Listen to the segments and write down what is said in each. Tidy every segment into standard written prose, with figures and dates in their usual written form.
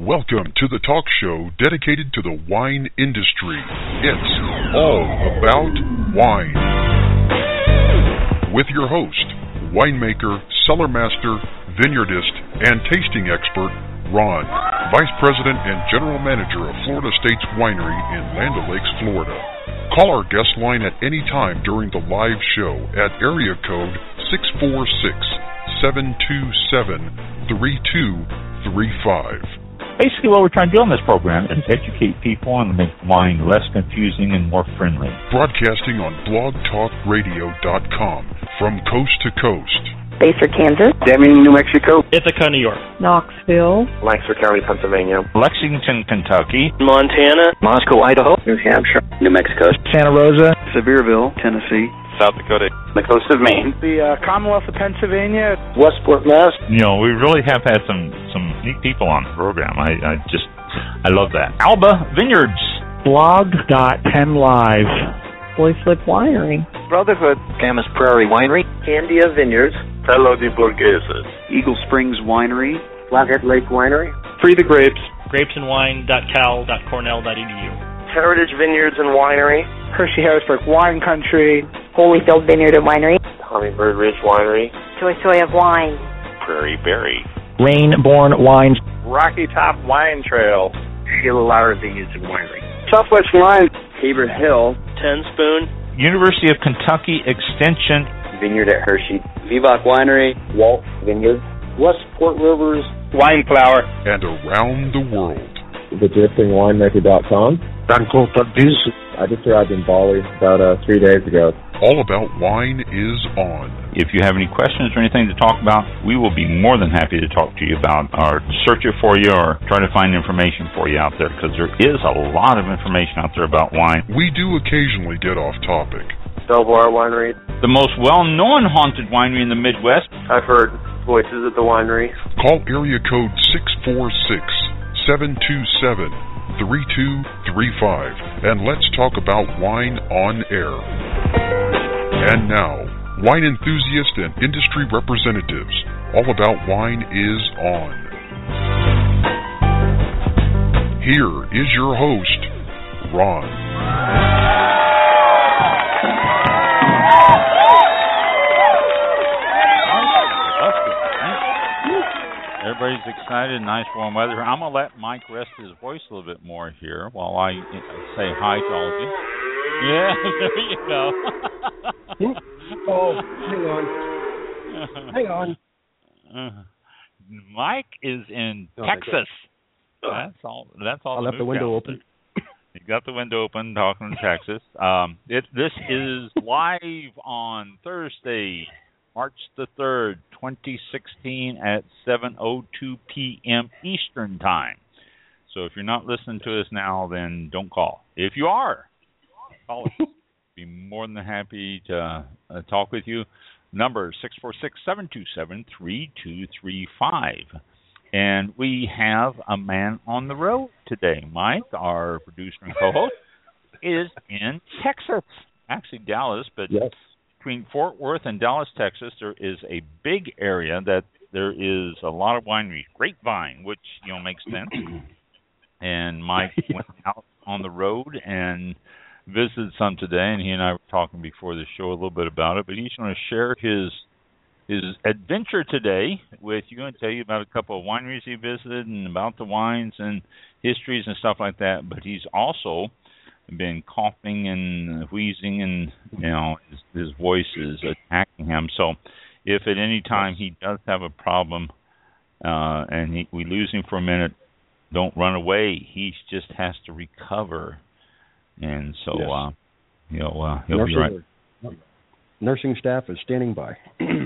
Welcome to the talk show dedicated to the wine industry. It's all about wine. With your host, winemaker, cellar master, vineyardist, and tasting expert, Ron, Vice President and General Manager of Florida States Winery in Land O'Lakes, Florida. Call our guest line at any time during the live show at area code 646-727-3235. Basically, what we're trying to do on this program is educate people and make wine less confusing and more friendly. Broadcasting on blogtalkradio.com from coast to coast. Basehor, Kansas. Deming, New Mexico. Ithaca, New York. Knoxville. Lancaster County, Pennsylvania. Lexington, Kentucky. Montana. Moscow, Idaho. New Hampshire. New Mexico. Santa Rosa. Sevierville, Tennessee. South Dakota. The coast of Maine. The Commonwealth of Pennsylvania. Westport, Mass. You know, we really have had some neat people on the program. I love that. Alba Vineyards. Blog.10Live. Boy Flip Winery. Brotherhood. Camas Prairie Winery. Candia Vineyards. Tello di Borghese. Eagle Springs Winery. Flathead Lake Winery. Free the Grapes. grapesandwine.cal.cornell.edu. Heritage Vineyards and Winery. Hershey Harrisburg Wine Country. Holyfield Vineyard and Winery. Hummingbird Ridge Winery. Choice of Wine. Prairie Berry. Rainborn Wines. Rocky Top Wine Trail. Sheila Lauer Vineyards and Winery. Southwest Wine. Tabor Hill. Ten Spoon. University of Kentucky Extension. Vineyard at Hershey. Vivac Winery. Walt Vineyards. Westport Rivers. Wine Flower. And around the world. TheDriftingWinemaker.com. I just arrived in Bali about 3 days ago. All About Wine is on. If you have any questions or anything to talk about, we will be more than happy to talk to you about or search it for you or try to find information for you out there, because there is a lot of information out there about wine. We do occasionally get off topic. Belvoir Winery. The most well-known haunted winery in the Midwest. I've heard voices at the winery. Call area code 646-727-3235 and let's talk about wine on air. And now, wine enthusiasts and industry representatives, All About Wine is on. Here is your host, Ron. Everybody's excited, nice warm weather. I'm going to let Mike rest his voice a little bit more here while I say hi to all of you. Yeah, there you go. Oh, hang on. Mike is in Texas. That's all. I left the window open. You got the window open, talking to Texas. This is live on Thursday, March the 3rd, 2016 at 7:02 p.m. Eastern Time. So if you're not listening to us now, then don't call. If you are, call us. Be more than happy to talk with you. Number 646-727-3235. And we have a man on the road today. Mike, our producer and co-host, is in Texas. Actually, Dallas, but yes. Between Fort Worth and Dallas, Texas, there is a big area that there is a lot of wineries. Grapevine, which, makes sense. And Mike went out on the road and visited some today, and he and I were talking before the show a little bit about it, but he's going to share his adventure today with you and tell you about a couple of wineries he visited and about the wines and histories and stuff like that. But he's also been coughing and wheezing, and his voice is attacking him. So if at any time he does have a problem and we lose him for a minute, don't run away. He just has to recover. And so he'll be right. Nursing staff is standing by.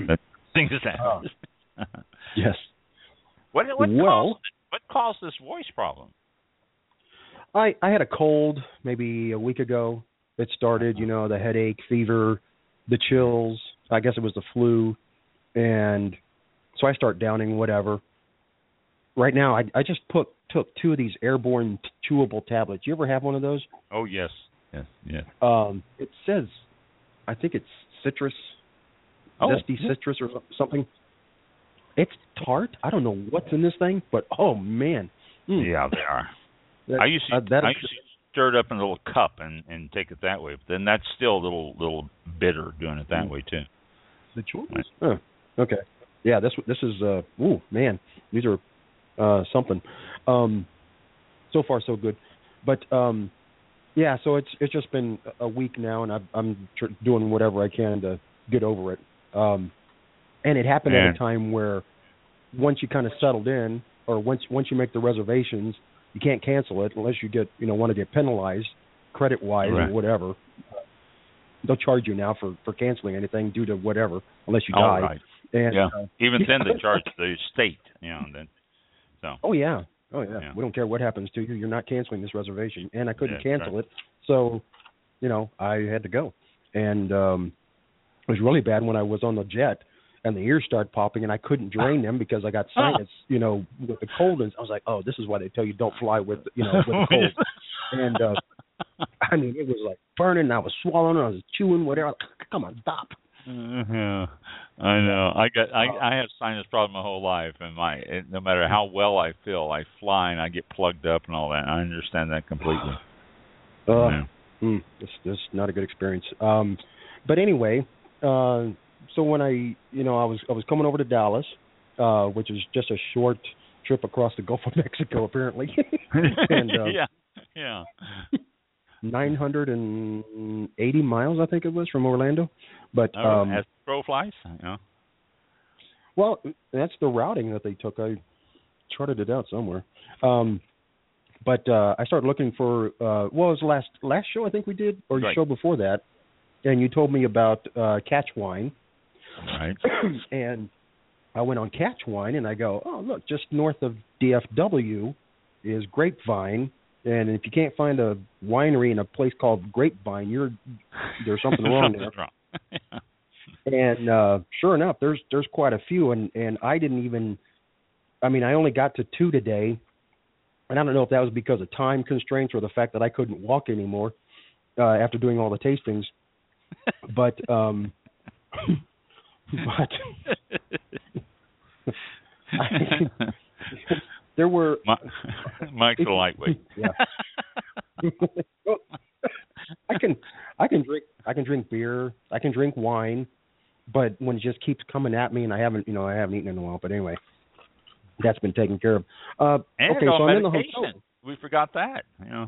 Yes. What caused this voice problem? I had a cold maybe a week ago. It started, the headache, fever, the chills. I guess it was the flu. And so I start downing whatever. Right now, I just took 2 of these airborne chewable tablets. You ever have one of those? Oh, yes. Yes. It says, I think it's citrus, zesty citrus or something. It's tart. I don't know what's in this thing, but, oh, man. Yeah, they are. I used to stir it up in a little cup and take it that way. But then that's still a little bitter doing it that way too. The choice. Oh, okay. Yeah, this is ooh, man, these are something. So far so good, but yeah. So it's just been a week now, and I'm doing whatever I can to get over it. And it happened at a time where once you kind of settled in, or once you make the reservations, you can't cancel it unless you get want to get penalized credit wise or whatever. They'll charge you now for canceling anything due to whatever, unless you die. Right. And, even then they charge the state, then. So. Oh yeah. We don't care what happens to you. You're not canceling this reservation, and I couldn't cancel it, so I had to go. And it was really bad when I was on the jet, and the ears started popping, and I couldn't drain them because I got sinus, with the cold. And I was like, oh, this is why they tell you don't fly with with the cold. And I mean, it was like burning. And I was swallowing. I was chewing. Whatever. Come on, stop. Yeah, I know. I have sinus problems my whole life, and no matter how well I feel, I fly and I get plugged up and all that. I understand that completely. It's not a good experience. But anyway, so when I was coming over to Dallas, which is just a short trip across the Gulf of Mexico, apparently. And, yeah. 980 miles, I think it was, from Orlando. But as crow flies, Well, that's the routing that they took. I charted it out somewhere. But I started looking for it was last show I think we did, or your show before that, and you told me about Catch Wine. Right. And I went on Catch Wine, and I go, oh, look, just north of DFW is Grapevine. And if you can't find a winery in a place called Grapevine, there's something wrong there. And sure enough, there's quite a few, and I didn't even. I mean, I only got to 2 today, and I don't know if that was because of time constraints or the fact that I couldn't walk anymore after doing all the tastings. But there were. Mike's a lightweight. Yeah. Well, I can drink beer. I can drink wine, but when it just keeps coming at me, and I haven't eaten in a while. But anyway, that's been taken care of. And okay, so I'm in the medication. hotel. We forgot that.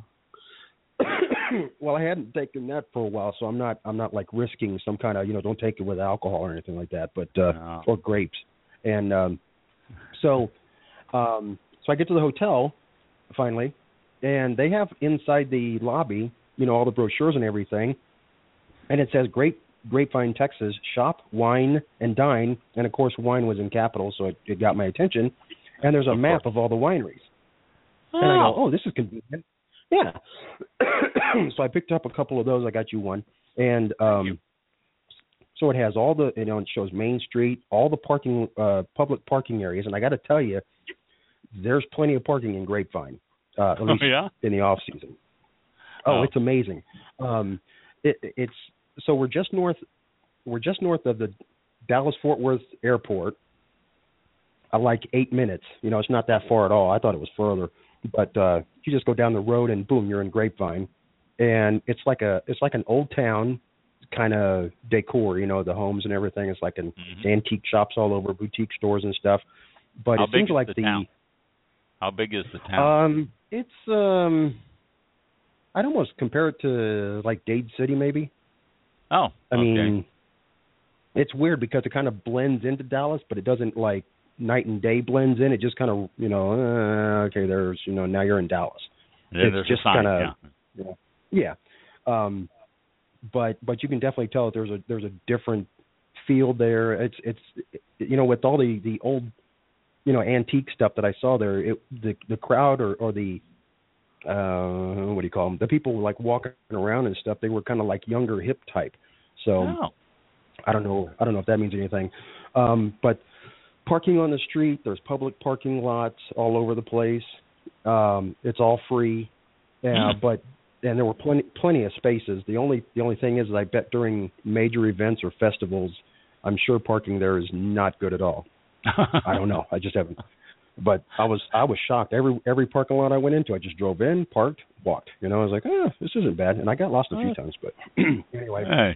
Well, I hadn't taken that for a while, so I'm not like risking some kind of don't take it with alcohol or anything like that, but or grapes. And so I get to the hotel finally, and they have inside the lobby, all the brochures and everything, and it says Grapevine, Texas, shop, wine, and dine, and of course wine was in capital, so it got my attention. And there's a map of all the wineries, and I go, oh, this is convenient. Yeah. So I picked up a couple of those. I got you one, and so it has all the it shows Main Street, all the parking, public parking areas, and I got to tell you, there's plenty of parking in Grapevine, at least in the off season. Oh, it's amazing. It's so we're just north of the Dallas-Fort Worth Airport. Like 8 minutes. It's not that far at all. I thought it was further, but you just go down the road and boom, you're in Grapevine, and it's like an old town kind of decor. The homes and everything. It's like an antique shops all over, boutique stores and stuff. But it seems like the town. How big is the town? It's I'd almost compare it to like Dade City, maybe. Oh, okay. I mean, it's weird because it kind of blends into Dallas, but it doesn't like night and day blends in. It just kind of, okay, there's, now you're in Dallas. It's just kind of, yeah. But you can definitely tell that there's a different feel there. It's with all the old, antique stuff that I saw there, the crowd or the what do you call them? The people were like walking around and stuff. They were kind of like younger, hip type. So I don't know if that means anything. But parking on the street, there's public parking lots all over the place. It's all free. But there were plenty of spaces. The only thing is I bet during major events or festivals, I'm sure parking there is not good at all. I don't know. I just haven't. But I was shocked. Every parking lot I went into, I just drove in, parked, walked. I was like, this isn't bad. And I got lost a few times, but anyway. Hey.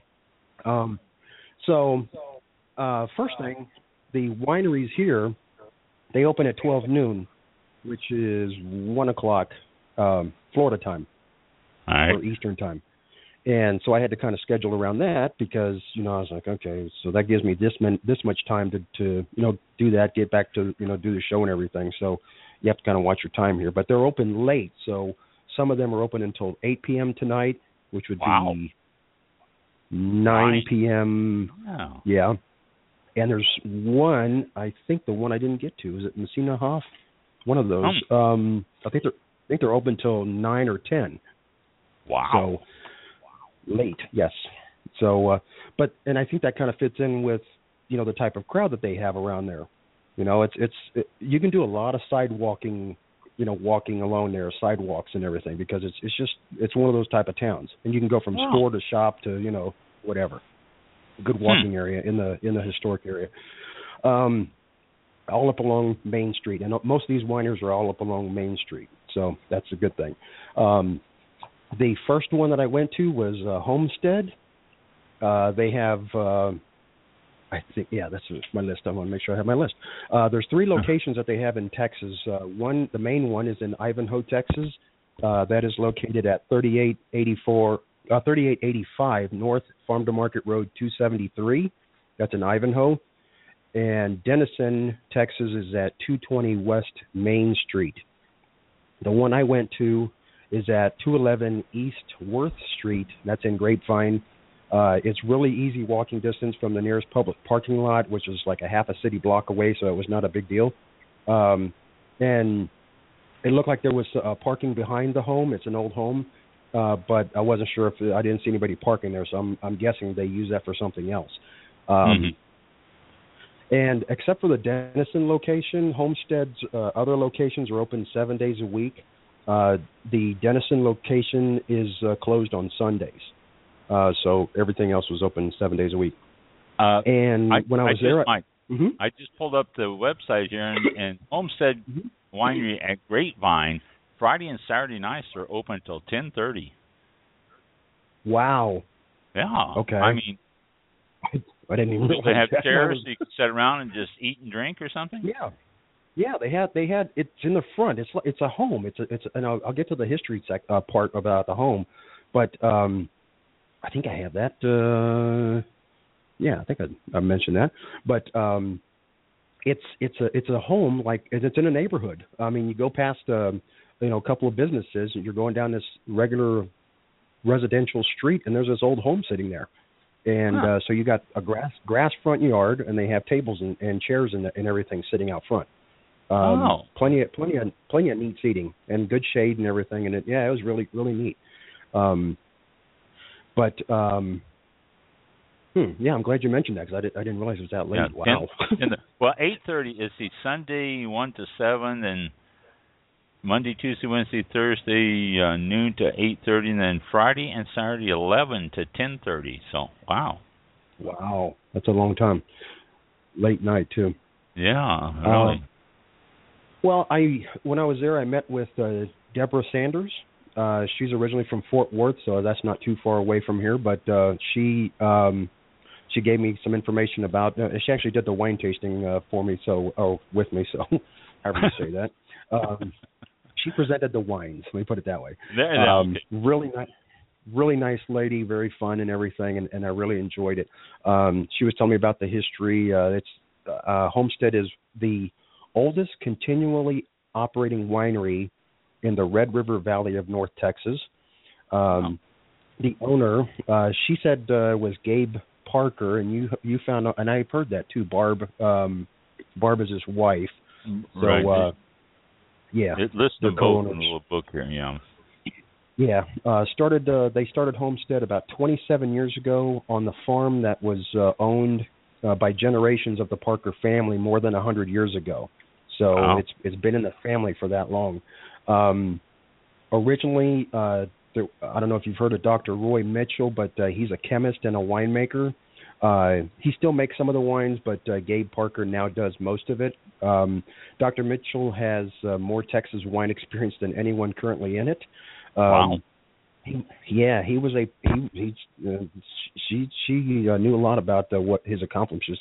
So first thing, the wineries here, they open at 12 noon, which is 1 o'clock Florida time, or Eastern time. And so I had to kind of schedule around that because, I was like, okay, so that gives me this much time to do that, get back to, do the show and everything. So you have to kind of watch your time here. But they're open late. So some of them are open until 8 p.m. tonight, which would be 9 p.m. Wow. Yeah. And there's one, I think the one I didn't get to, is it Messina Hoff? One of those. I think they're open till 9 or 10. Wow. So late, yes. So, and I think that kind of fits in with, the type of crowd that they have around there. You can do a lot of sidewalking, walking along there, sidewalks and everything, because it's one of those type of towns, and you can go from store to shop to, whatever. Good walking area in the historic area. All up along Main Street, and most of these wineries are all up along Main Street, so that's a good thing. The first one that I went to was Homestead. They have, I think, that's my list. I want to make sure I have my list. There's 3 locations that they have in Texas. The main one is in Ivanhoe, Texas. That is located at 3885 North Farm to Market Road 273. That's in Ivanhoe. And Denison, Texas is at 220 West Main Street. The one I went to is at 211 East Worth Street. That's in Grapevine. It's really easy walking distance from the nearest public parking lot, which is like a half a city block away, so it was not a big deal. And it looked like there was parking behind the home. It's an old home, but I wasn't sure if I didn't see anybody parking there, so I'm guessing they use that for something else. And except for the Denison location, Homestead's other locations are open 7 days a week. The Denison location is closed on Sundays. So everything else was open 7 days a week. When I was there... I just pulled up the website here, and Homestead Winery at Grapevine, Friday and Saturday nights are open until 10:30. Wow. Yeah. Okay. I mean... I didn't even realize they have that. chairs so you can sit around and just eat and drink or something? Yeah, they had it's in the front. It's a home. And I'll get to the history part about the home, but I think I have that. I think I mentioned that. But it's a home, like it's in a neighborhood. I mean, you go past a couple of businesses, and you're going down this regular residential street, and there's this old home sitting there. And so you got a grass front yard, and they have tables and chairs and everything sitting out front. Plenty of neat seating and good shade and everything. And it was really, really neat. I'm glad you mentioned that, because I didn't realize it was that late. Wow. 8:30 is the Sunday 1 to 7, and Monday, Tuesday, Wednesday, Thursday noon to 8:30, and then Friday and Saturday 11 to 10:30. So wow, that's a long time. Late night too. Yeah, really. When I was there, I met with Deborah Sanders. She's originally from Fort Worth, so that's not too far away from here. But she gave me some information about. She actually did the wine tasting for me, with me. So, however you say that. She presented the wines. Let me put it that way. Really nice lady, very fun and everything, and I really enjoyed it. She was telling me about the history. Homestead is the oldest continually operating winery in the Red River Valley of North Texas. The owner, she said, was Gabe Parker, and you found out, and I've heard that too. Barb is his wife. So, right. It lists them both in the little book here. Yeah. They started Homestead about 27 years ago on the farm that was owned by generations of the Parker family more than 100 years ago. So it's been in the family for that long. Originally, I don't know if you've heard of Dr. Roy Mitchell, but he's a chemist and a winemaker. He still makes some of the wines, but Gabe Parker now does most of it. Dr. Mitchell has more Texas wine experience than anyone currently in it. Wow. He was she knew a lot about what his accomplishments.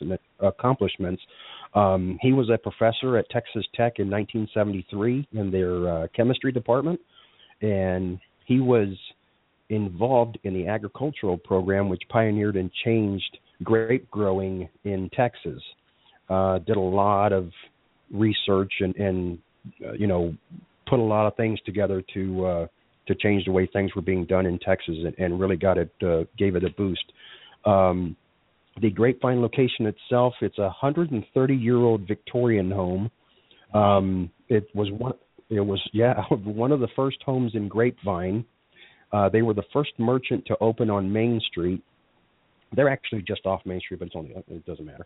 He was a professor at Texas Tech in 1973 in their chemistry department, and he was involved in the agricultural program, which pioneered and changed grape growing in Texas. Did a lot of research and put a lot of things together to change the way things were being done in Texas, and really gave it a boost. The Grapevine location itself, it's a 130-year-old Victorian home. It was one of the first homes in Grapevine. They were the first merchant to open on Main Street. They're actually just off Main Street, but it doesn't matter.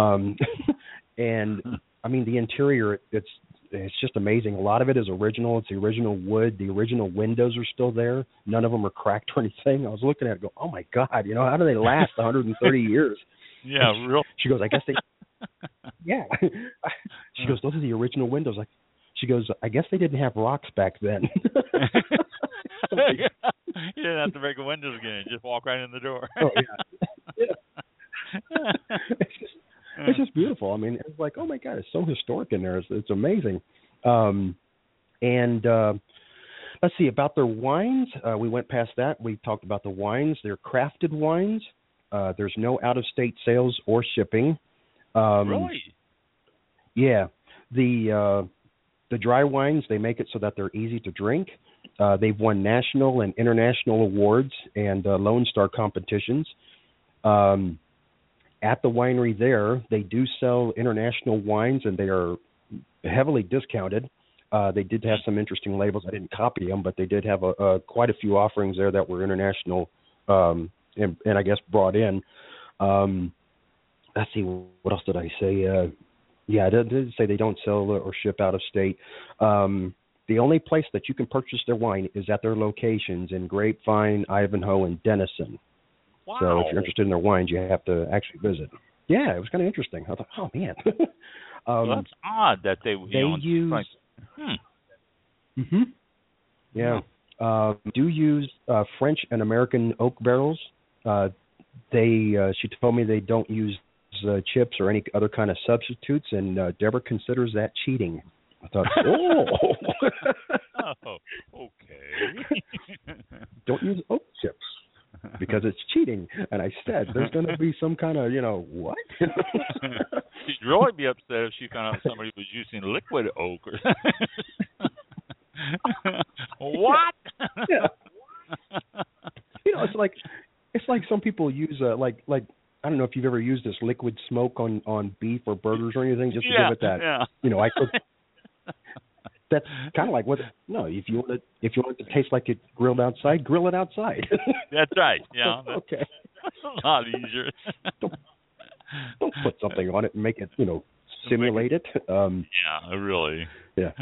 And I mean, the interior, it's just amazing. A lot of it is original. It's the original wood. The original windows are still there. None of them are cracked or anything. I was looking at it and go, oh my God, how do they last 130 years? Yeah, real. She goes, I guess they. Yeah. She goes, those are the original windows. She goes, I guess they didn't have rocks back then. You didn't have to break the windows again. Just walk right in the door. Oh yeah. It's just beautiful. I mean, it's like, oh my God, it's so historic in there. It's amazing. And let's see about their wines. We went past that. We talked about the wines. They're crafted wines. There's no out-of-state sales or shipping. Really? Yeah. The dry wines, they make it so that they're easy to drink. They've won national and international awards and Lone Star competitions. At the winery there, they do sell international wines, and they are heavily discounted. They did have some interesting labels. I didn't copy them, but they did have quite a few offerings there that were international and I guess brought in. Let's see, what else did I say? I did say they don't sell or ship out of state. The only place that you can purchase their wine is at their locations in Grapevine, Ivanhoe, and Denison. Wow. So if you're interested in their wines, you have to actually visit. Yeah, it was kind of interesting. I thought, oh, man. Well, that's odd that they use... Yeah. Do use French and American oak barrels. She told me they don't use chips or any other kind of substitutes, and Deborah considers that cheating. I thought, oh, okay. Don't use oak chips because it's cheating. And I said, there's going to be some kind of, what? She'd really be upset if she found out somebody was using liquid oak or what? Yeah. It's like some people use like I don't know if you've ever used this liquid smoke on beef or burgers or anything, just to give it that. Yeah. I cook. That's kind of like if you want it to taste like it grilled outside, grill it outside. That's right. Yeah. Okay. A lot easier. Don't put something on it and make it, simulate it. Yeah, really. Yeah.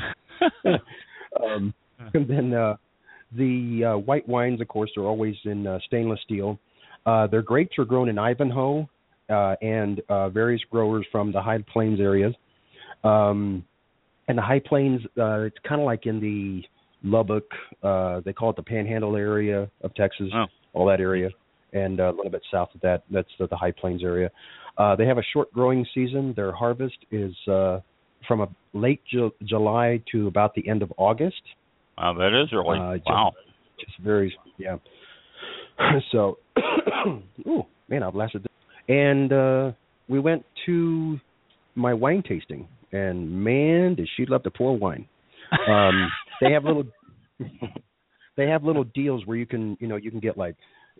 And then the white wines, of course, are always in stainless steel. Their grapes are grown in Ivanhoe and various growers from the High Plains areas. And the High Plains, it's kind of like in the Lubbock, they call it the Panhandle area of Texas, all that area, and a little bit south of that, that's the High Plains area. They have a short growing season. Their harvest is from late July to about the end of August. Wow, that is early. Wow. Just varies, yeah. So, oh, man, I've lasted. And we went to my wine tasting. And man, did she love to pour wine. They have little deals where you can get like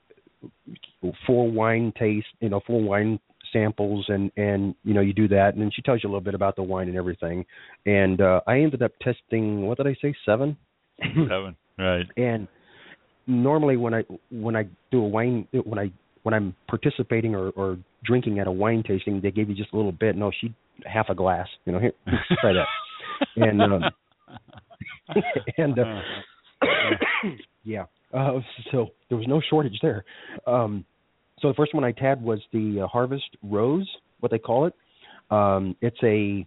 4 wine samples and you do that, and then she tells you a little bit about the wine and everything. And I ended up testing, what did I say, 7? 7, right. And normally when I do a wine, when I'm participating or drinking at a wine tasting, they give you just a little bit. No, half a glass. Here, try that. And yeah. So there was no shortage there. So the first one I had was the Harvest Rose, what they call it. It's a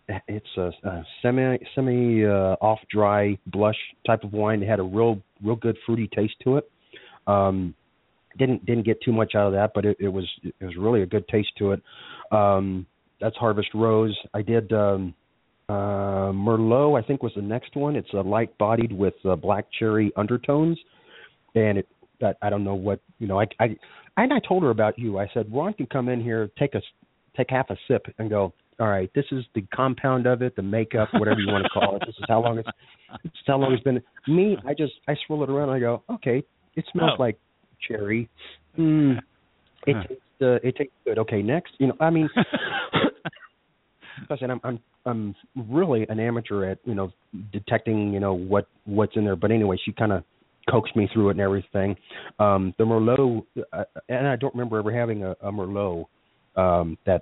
semi off dry blush type of wine. It had a real good fruity taste to it. Didn't get too much out of that, but it was really a good taste to it. That's Harvest Rose. I did Merlot, I think, was the next one. It's light bodied with black cherry undertones, and I don't know what, I told her about you. I said, Ron can come in here, take half a sip, and go, all right, this is the compound of it, the makeup, whatever you want to call it. This is how long it's been. Me, I swirl it around and I go, okay, it smells like cherry. It tastes good. Okay, next. Listen, I'm really an amateur at detecting what's in there. But anyway, she kind of coaxed me through it and everything. The Merlot, and I don't remember ever having a Merlot. I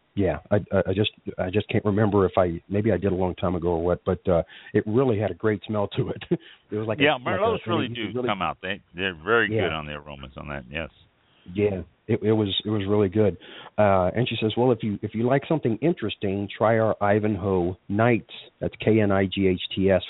just can't remember if maybe I did a long time ago or what. But it really had a great smell to it. It was like Merlots really come out. They're very good on the aromas on that. Yes. Yeah, it was really good. And she says, well, if you like something interesting, try our Ivanhoe Nights. That's Knights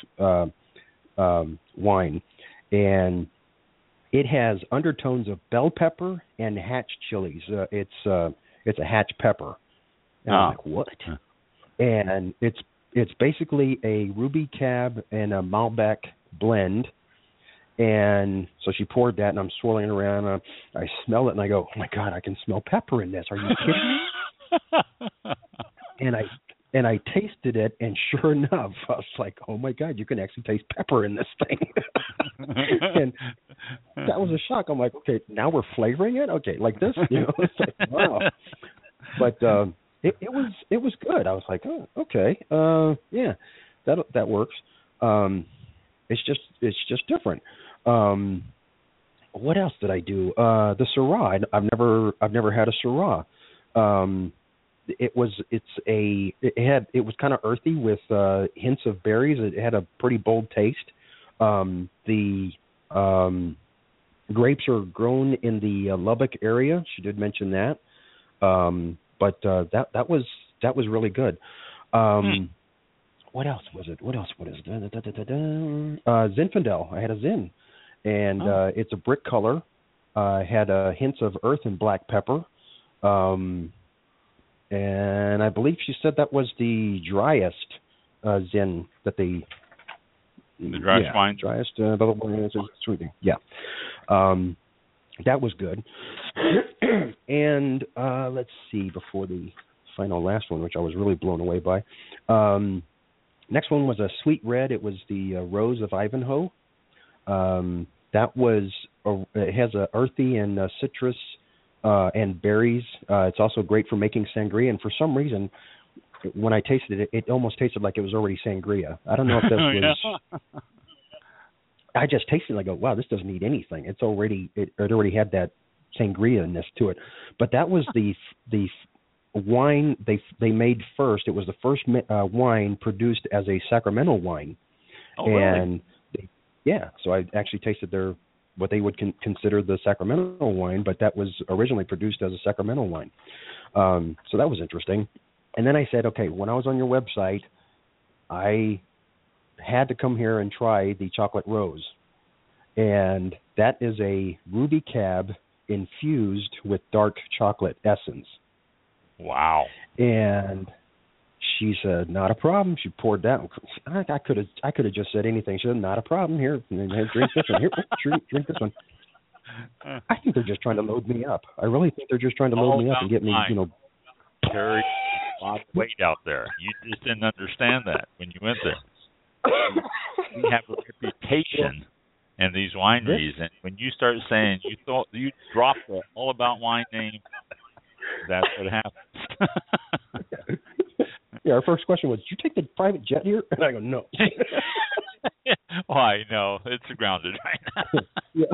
wine, and it has undertones of bell pepper and hatch chilies. It's a hatch pepper. And I'm like, what? And it's basically a Ruby Cab and a Malbec blend. And so she poured that, and I'm swirling it around. I smell it, and I go, oh, my God, I can smell pepper in this. Are you kidding me? And I tasted it, and sure enough, I was like, oh, my God, you can actually taste pepper in this thing. And that was a shock. I'm like, okay, now we're flavoring it? Okay, like this? It's like, wow. But it was good. I was like, oh, okay. Yeah, that works. It's just different. What else did I do? The Syrah. I've never had a Syrah. It was kind of earthy with hints of berries. It had a pretty bold taste. The grapes are grown in the Lubbock area. She did mention that. But that was really good. What else was it? What is it? Zinfandel. I had a Zin, and it's a brick color. Had hints of earth and black pepper, and I believe she said that was the driest Zin that they. The driest wine. Driest. Sweetening. Yeah. That was good. And let's see, before the last one, which I was really blown away by. Next one was a sweet red. It was the Rose of Ivanhoe. That was it has a earthy and citrus and berries. It's also great for making sangria. And for some reason, when I tasted it, it almost tasted like it was already sangria. I don't know if this was. I just tasted it and I go, wow, this doesn't need anything. It already had that sangria-ness to it. But that was the wine they made first. It was the first wine produced as a Sacramento wine. Oh, really? And so I actually tasted what they would consider the Sacramento wine, but that was originally produced as a Sacramento wine. So that was interesting. And then I said, okay, when I was on your website, I had to come here and try the Chocolate Rose. And that is a Ruby Cab infused with dark chocolate essence. Wow. And she said, not a problem. She poured that. I could have just said anything. She said, not a problem. Here, drink this one. Here, drink this one. I think they're just trying to load me up. I really think they're just trying to load me up and get me, Carry a lot of weight out there. You just didn't understand that when you went there. We have a reputation in these wineries, and when you start saying you dropped the All About Wine name, that's what happens. Yeah, our first question was, did you take the private jet here? And I go, no. Well, I know. It's grounded right now.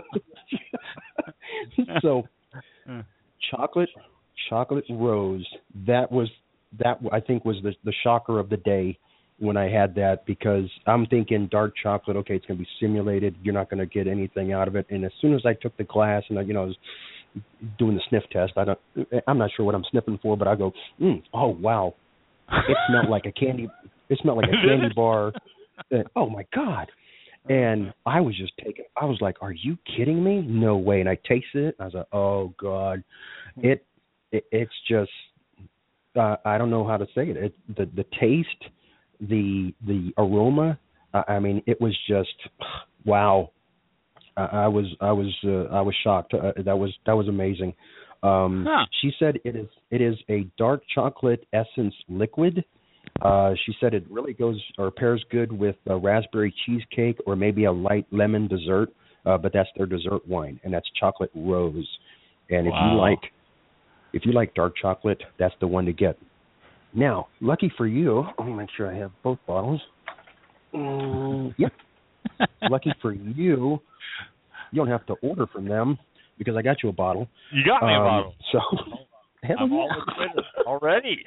Yeah. So, chocolate rose, that I think was the shocker of the day when I had that, because I'm thinking dark chocolate, okay, it's going to be simulated. You're not going to get anything out of it. And as soon as I took the class and I was doing the sniff test. I'm not sure what I'm sniffing for, but I go, oh wow, it smelled like a candy. It smelled like a candy bar. Oh my God! And I was just taken. I was like, are you kidding me? No way! And I tasted it. And I was like, oh God, it's just. I don't know how to say it. The taste, the aroma. I mean, it was just wow. I was shocked. That was amazing. She said it is a dark chocolate essence liquid. She said it really goes or pairs good with a raspberry cheesecake or maybe a light lemon dessert. But that's their dessert wine, and that's Chocolate Rose. And if you like dark chocolate, that's the one to get. Now, lucky for you, let me make sure I have both bottles. Yep. Lucky for you, you don't have to order from them because I got you a bottle. You got me a bottle. So, I'm all with it already.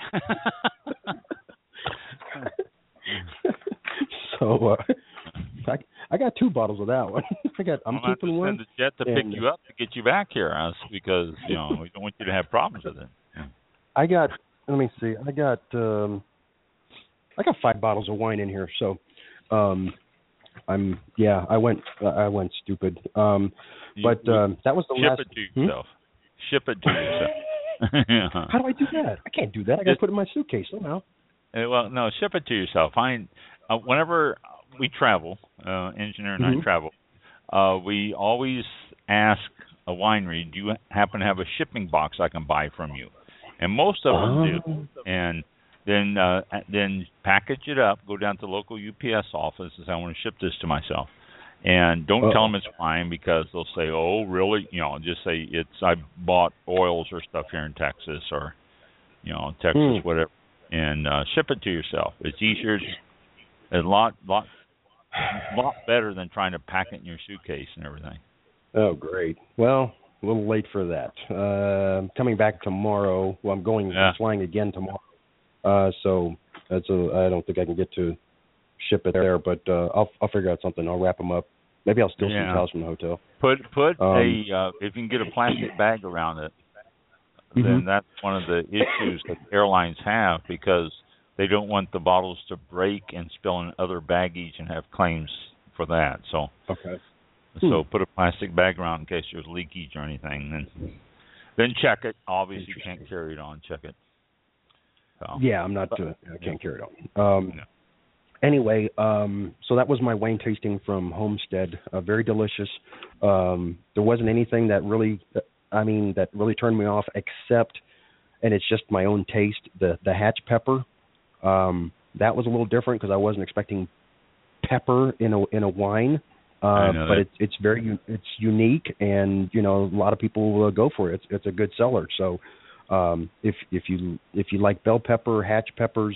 So, I got 2 bottles of that one. I'm keeping one. I'm going to send a jet to pick you up to get you back here, because we don't want you to have problems with it. Yeah. Let me see. I got 5 bottles of wine in here, so I went stupid. But that was the last. Ship it to yourself. Ship it to yourself. How do I do that? I can't do that. I got to put it in my suitcase somehow. Well, no, ship it to yourself. Whenever we travel, engineer and I travel, we always ask a winery, do you happen to have a shipping box I can buy from you? And most of them do. And then package it up, go down to the local UPS office and say, I want to ship this to myself. And don't tell them it's fine because they'll say, oh, really? Just say I bought oils or stuff here in Texas or, Texas, whatever. And ship it to yourself. It's easier, a lot better than trying to pack it in your suitcase and everything. Oh, great. Well, a little late for that. Coming back tomorrow. Well, I'm flying again tomorrow. So I don't think I can get to ship it there, but I'll figure out something. I'll wrap them up. Maybe I'll steal some towels from the hotel. Put if you can get a plastic bag around it, then that's one of the issues that airlines have because they don't want the bottles to break and spill in other baggage and have claims for that. So So put a plastic bag around in case there's leakage or anything. Then check it. Obviously, you can't carry it on. Check it. So. Yeah, I'm not. I can't carry it on. Anyway, so that was my wine tasting from Homestead. Very delicious. There wasn't anything that really turned me off, except, and it's just my own taste, the hatch pepper. That was a little different because I wasn't expecting pepper in a wine. But it's unique, and a lot of people go for it. It's a good seller. So if you like bell pepper, hatch peppers,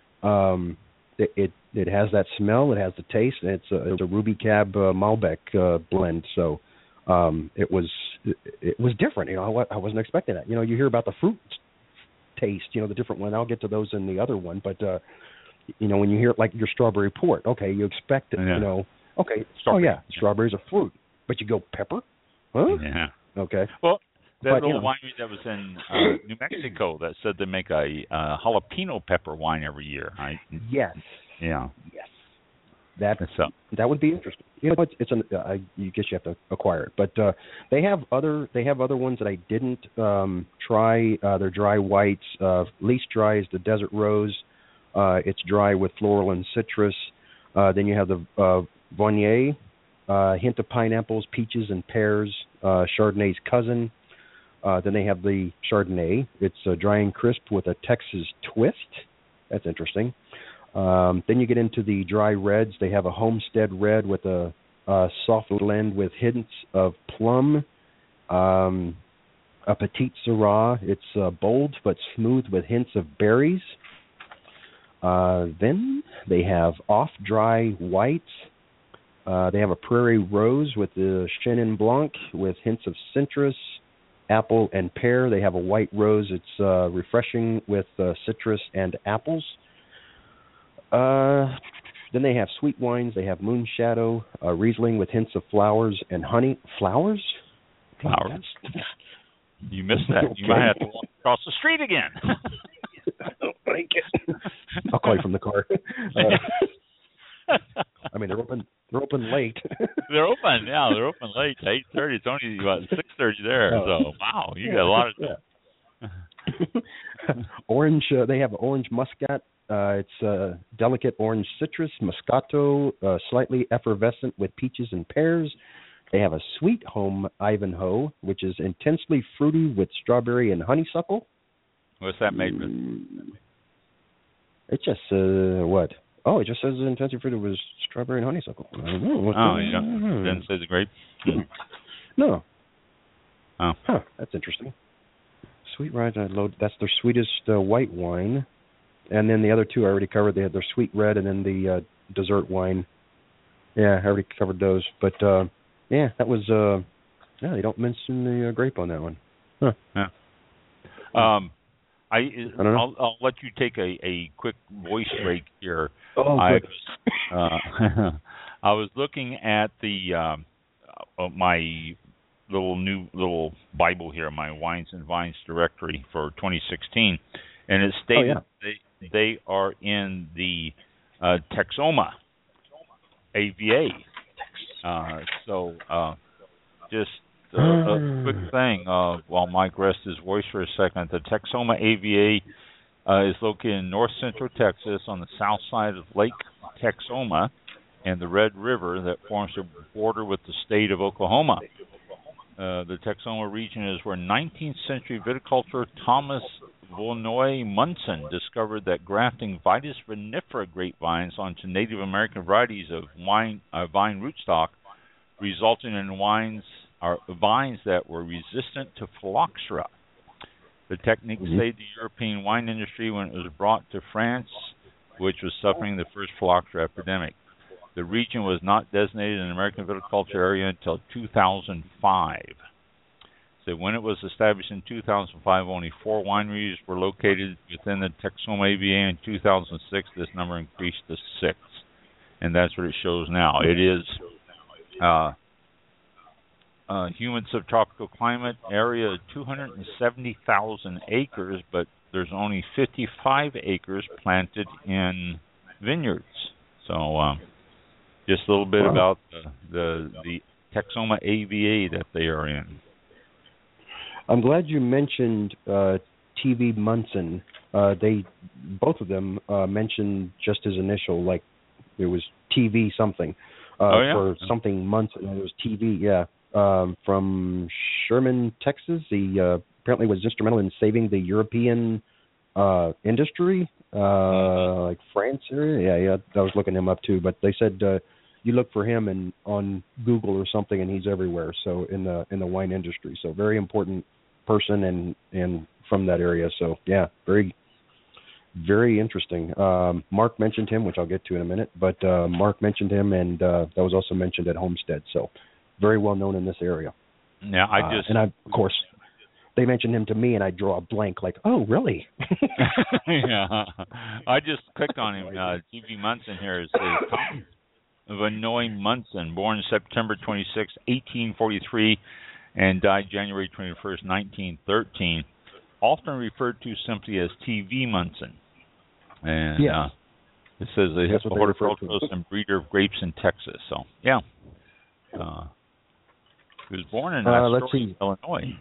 it has that smell, it has the taste, and it's a Ruby Cab Malbec blend. So it was different. I wasn't expecting that. You hear about the fruit taste, the different one. I'll get to those in the other one, but when you hear it like your strawberry port, okay, you expect it. Okay. Strawberries are fruit, but you go pepper, huh? Yeah. Okay. Well, that little winery that was in New Mexico that said they make a jalapeno pepper wine every year. Yes. Yeah. Yes. That would be interesting. I guess you have to acquire it, but they have other ones that I didn't try. They're dry whites. Least dry is the Desert Rose. It's dry with floral and citrus. Then you have the Viognier, hint of pineapples, peaches, and pears. Chardonnay's cousin. Then they have the Chardonnay. It's dry and crisp with a Texas twist. That's interesting. Then you get into the dry reds. They have a Homestead Red with a soft blend with hints of plum. A Petite Syrah. It's bold but smooth with hints of berries. Then they have off-dry whites. They have a Prairie Rose with the Chenin Blanc with hints of citrus, apple, and pear. They have a White Rose. It's refreshing with citrus and apples. Then they have sweet wines. They have Moonshadow, Riesling with hints of flowers and honey. Flowers? You missed that. Okay. You might have to walk across the street again. Thank you. I'll call you from the car. I mean, they're open late. They're open, yeah. They're open late. 8:30. It's only about 6:30 there. So wow, you got a lot of. Orange. They have orange muscat. It's delicate orange citrus, Moscato, slightly effervescent with peaches and pears. They have a sweet home Ivanhoe, which is intensely fruity with strawberry and honeysuckle. What's that made with? It just what? Oh, it just says intensely fruity with strawberry and honeysuckle. I don't know. Didn't say the grape? No. Oh. Huh, that's interesting. Sweet Rise, that's their sweetest white wine. And then the other two I already covered. They had their sweet red and then the dessert wine. Yeah, I already covered those. But, yeah, that was, they don't mention the grape on that one. Huh. Yeah. I'll let you take a quick voice break here. Oh, good. I was looking at the my little Bible here, my Wines and Vines directory for 2016, and it stated they are in the Texoma AVA. Just a quick thing while Mike rests his voice for a second. The Texoma AVA is located in north central Texas on the south side of Lake Texoma and the Red River that forms the border with the state of Oklahoma. The Texoma region is where 19th century viticultor Thomas Vonoy Munson discovered that grafting Vitis vinifera grapevines onto Native American varieties of vine rootstock resulted in vines that were resistant to phylloxera. The technique saved the European wine industry when it was brought to France, which was suffering the first phylloxera epidemic. The region was not designated an American viticulture area until 2005. So when it was established in 2005, only 4 wineries were located within the Texoma AVA. In 2006, this number increased to 6. And that's what it shows now. It is humid subtropical climate area, 270,000 acres, but there's only 55 acres planted in vineyards. So just a little bit about the Texoma AVA that they are in. I'm glad you mentioned T.V. Munson. Both of them mentioned just his initial, like it was TV something. For something Munson. It was TV, from Sherman, Texas. He apparently was instrumental in saving the European industry, like France area. Yeah, I was looking him up too. But they said you look for him on Google or something, and he's everywhere. So in the wine industry, so very important person and from that area. So yeah, very, very interesting. Mark mentioned him, which I'll get to in a minute. But Mark mentioned him, and that was also mentioned at Homestead. So very well known in this area. Yeah, of course, they mentioned him to me, and I draw a blank, like, oh, really? Yeah, I just clicked on him. T.V. Munson here is Thomas Vonoy Munson, born September 26, 1843, and died January 21st, 1913. Often referred to simply as T.V. Munson. And it says he's a horticulturalist and breeder of grapes in Texas. So, yeah. He was born in Astoria, Illinois.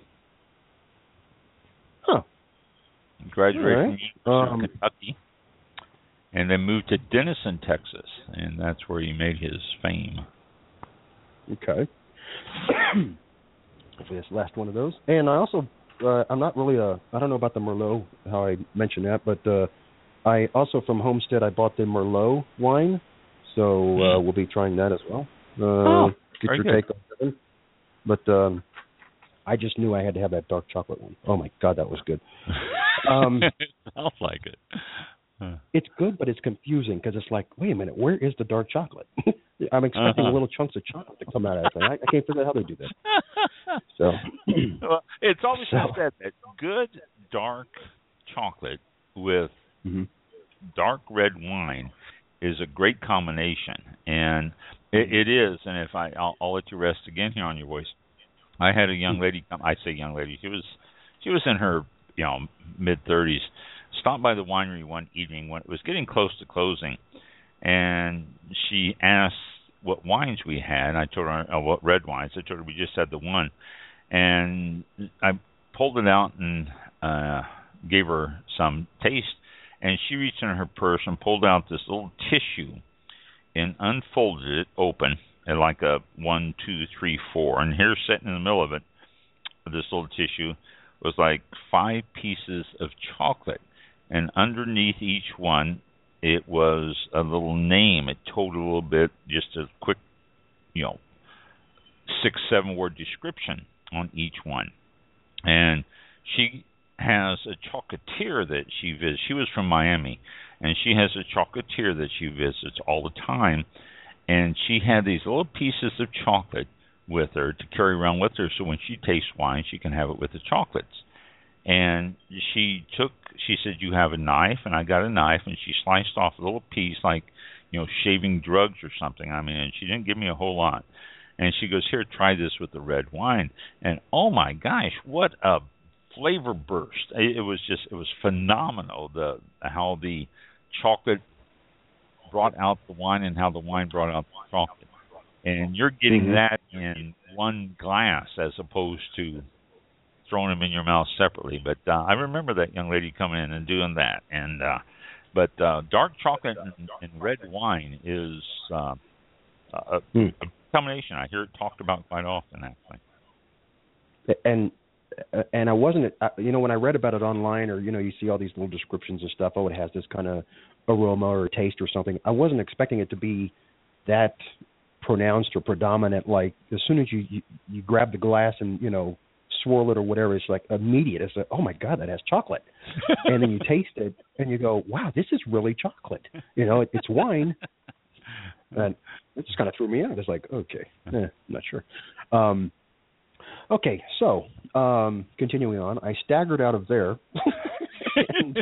Huh. He graduated from Kentucky and then moved to Denison, Texas. And that's where he made his fame. Okay. Hopefully that's the last one of those. And I also, I'm not really I don't know about the Merlot, how I mentioned that, but I also from Homestead, I bought the Merlot wine. So we'll be trying that as well. Get your take on it. But I just knew I had to have that dark chocolate one. Oh, my God, that was good. It sounds like it. It's good, but it's confusing because it's like, wait a minute, where is the dark chocolate? I'm expecting little chunks of chocolate to come out of that thing. I can't figure out how they do that. So, well, it's always said that good dark chocolate with dark red wine is a great combination, and it is. And if I'll let you rest again here on your voice. I had a young lady come. I say young lady. She was She was in her, mid-30s. Stopped by the winery one evening when it was getting close to closing, and she asked what wines we had. I told her what red wines. I told her we just had the one, and I pulled it out and gave her some taste. And she reached in her purse and pulled out this little tissue and unfolded it open at like a 1, 2, 3, 4. And here, sitting in the middle of it, this little tissue, was like 5 pieces of chocolate. And underneath each one, it was a little name. It told a little bit, just a quick, 6, 7 word description on each one. And she has a chocolatier that she visits. She was from Miami, and she has a chocolatier that she visits all the time. And she had these little pieces of chocolate with her to carry around with her, so when she tastes wine, she can have it with the chocolates. And she said, "You have a knife?" And I got a knife, and she sliced off a little piece like, shaving drugs or something. I mean, and she didn't give me a whole lot. And she goes, "Here, try this with the red wine." And oh my gosh, what a flavor burst. It was phenomenal, how the chocolate brought out the wine and how the wine brought out the chocolate. And you're getting that in one glass as opposed to throwing them in your mouth separately. But I remember that young lady coming in and doing that. And but dark chocolate and red wine is a combination I hear it talked about quite often, actually. And I wasn't, when I read about it online, or you see all these little descriptions and stuff. Oh, it has this kind of aroma or taste or something. I wasn't expecting it to be that pronounced or predominant. Like as soon as you grab the glass and swirl it or whatever, it's like immediate. It's like, oh my God, that has chocolate. And then you taste it and you go, wow, this is really chocolate. It's wine. And it just kind of threw me out. It's like, okay, I'm not sure. Okay, so continuing on, I staggered out of there. And,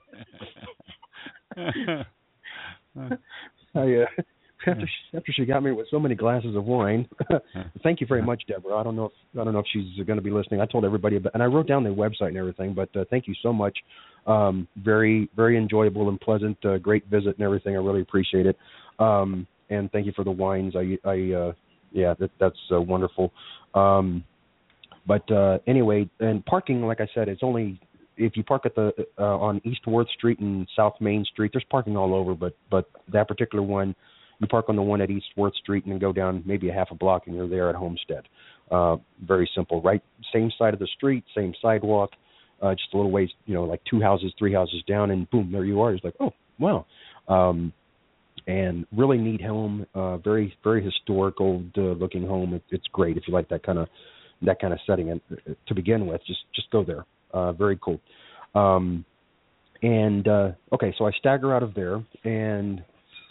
after she got me with so many glasses of wine, thank you very much, Deborah. I don't know if she's going to be listening. I told everybody about, and I wrote down their website and everything. But thank you so much. Very, very enjoyable and pleasant. Great visit and everything. I really appreciate it. And thank you for the wines. That's wonderful. But anyway, and parking, like I said, it's only if you park at the on East Worth Street and South Main Street. There's parking all over, but that particular one, you park on the one at East Worth Street and then go down maybe a half a block and you're there at Homestead. Very simple, right? Same side of the street, same sidewalk, just a little ways, like 2 houses, 3 houses down, and boom, there you are. It's like, oh, wow. And really neat home, very, very historic, old looking home. It's great if you like that kind of setting. And to begin with, just go there. Very cool. Okay, so I stagger out of there and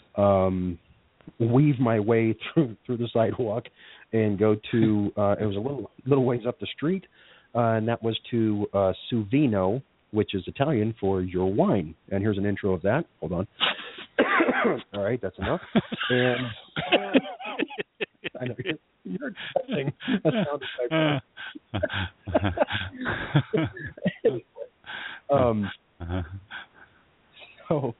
weave my way through the sidewalk and go to it was a little ways up the street, and that was to Suvino, which is Italian for your wine. And here's an intro of that. Hold on. All right, that's enough. And I know you're expecting a sound effect. So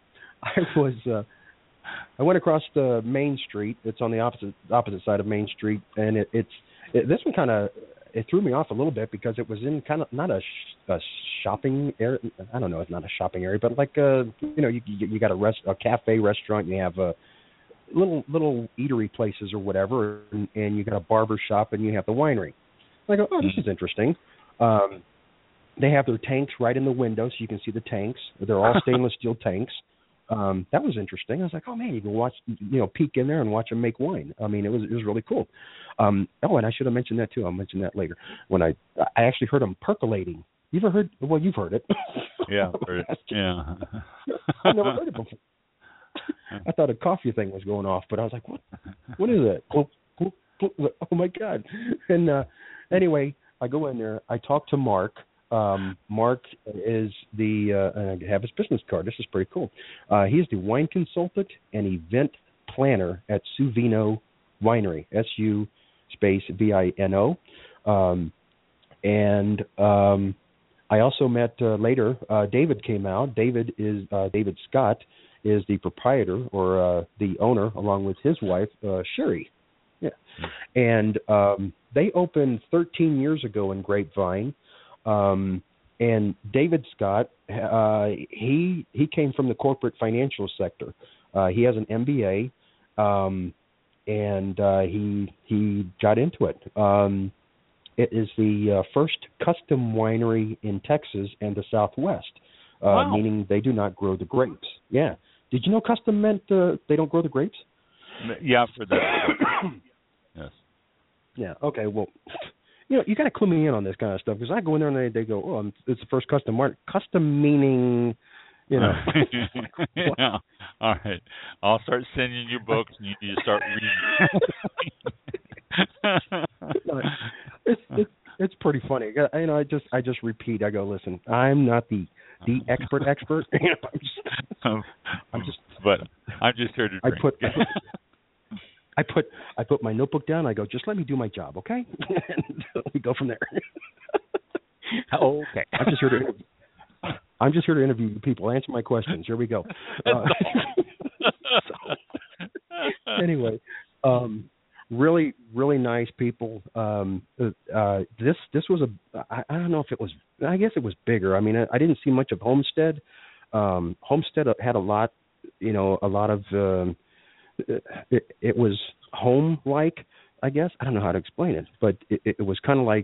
I went across the Main Street. It's on the opposite side of Main Street, and this one kind of threw me off a little bit because it was in kind of not a shopping area. I don't know, it's not a shopping area, but like you got a cafe restaurant, and you have little eatery places or whatever, and you got a barber shop, and you have the winery. I go, oh, this is interesting. They have their tanks right in the window, so you can see the tanks. They're all stainless steel tanks. That was interesting. I was like, oh man, you can watch, peek in there and watch them make wine. I mean, it was really cool. And I should have mentioned that too. I'll mention that later. When I actually heard them percolating. You ever heard? Well, you've heard it. Yeah, heard it. Yeah. I've never heard it before. I thought a coffee thing was going off, but I was like, what? What is it? Oh my God! And anyway, I go in there. I talk to Mark. Mark is I have his business card. This is pretty cool. He is the wine consultant and event planner at Suvino Winery, SU space VINO. And I also met later. David came out. David Scott is the proprietor or the owner, along with his wife Sherry. Yeah, and they opened 13 years ago in Grapevine. And David Scott, he came from the corporate financial sector. He has an MBA, and he got into it. It is the first custom winery in Texas and the Southwest, wow. Meaning they do not grow the grapes. Yeah. Did you know custom meant they don't grow the grapes? Yeah, for that. Yes. Yeah. Okay. Well, you got to clue me in on this kind of stuff because I go in there and they go, "Oh, it's the first custom market." Custom meaning, Yeah. All right. I'll start sending you books, and you need to start reading. It's pretty funny. I just repeat. I go, listen. I'm not the expert. But I'm just here to drink. I put my notebook down. I go, just let me do my job, okay? And we go from there. Okay. I'm just here to interview people, answer my questions. Here we go. Anyway, really, really nice people. This was I don't know if it was. I guess it was bigger. I mean, I didn't see much of Homestead. Homestead had a lot. A lot of. It was home-like, I guess. I don't know how to explain it, but it was kind of like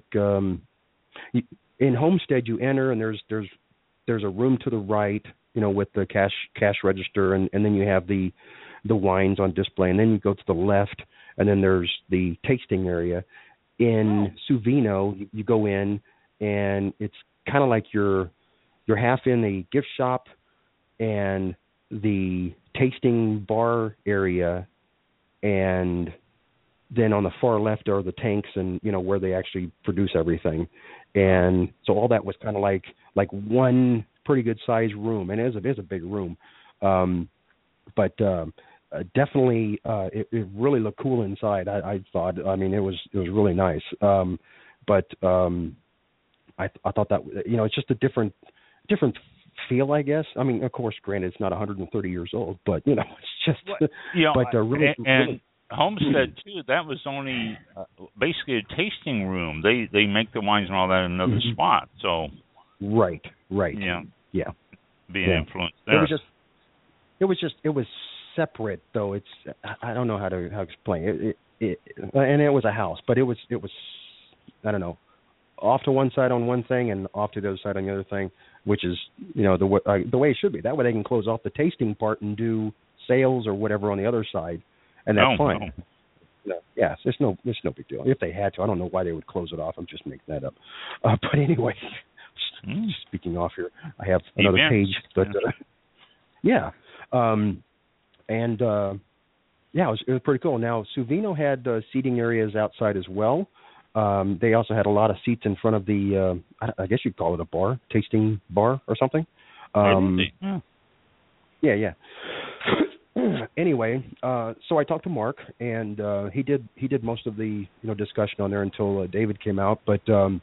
in Homestead you enter and there's a room to the right, with the cash register, and then you have the wines on display, and then you go to the left, and then there's the tasting area. In Suvino, you go in, and it's kind of like you're half in the gift shop and the tasting bar area, and then on the far left are the tanks and where they actually produce everything. And so all that was kind of like one pretty good sized room, and it is a big room. But definitely it really looked cool inside. I thought. I mean, it was really nice. But I thought that it's just a different feel, I guess. I mean, of course, granted, it's not 130 years old, but it's just. Really, and Homestead too. That was only basically a tasting room. They make the wines and all that in another spot. So. Right. Yeah. Being influenced there. It was separate though. I don't know how to explain it. And it was a house, but it was I don't know, off to one side on one thing and off to the other side on the other thing, which is the way it should be. That way they can close off the tasting part and do sales or whatever on the other side, and that's fine. No, yes, it's no big deal. If they had to, I don't know why they would close it off. I'm just making that up. But anyway, speaking off here, I have another page, but yeah. It was pretty cool. Now, Suvino had seating areas outside as well. They also had a lot of seats in front of the, I guess you'd call it a bar, tasting bar or something. Yeah. Anyway, so I talked to Mark, and he did most of the discussion on there until David came out. But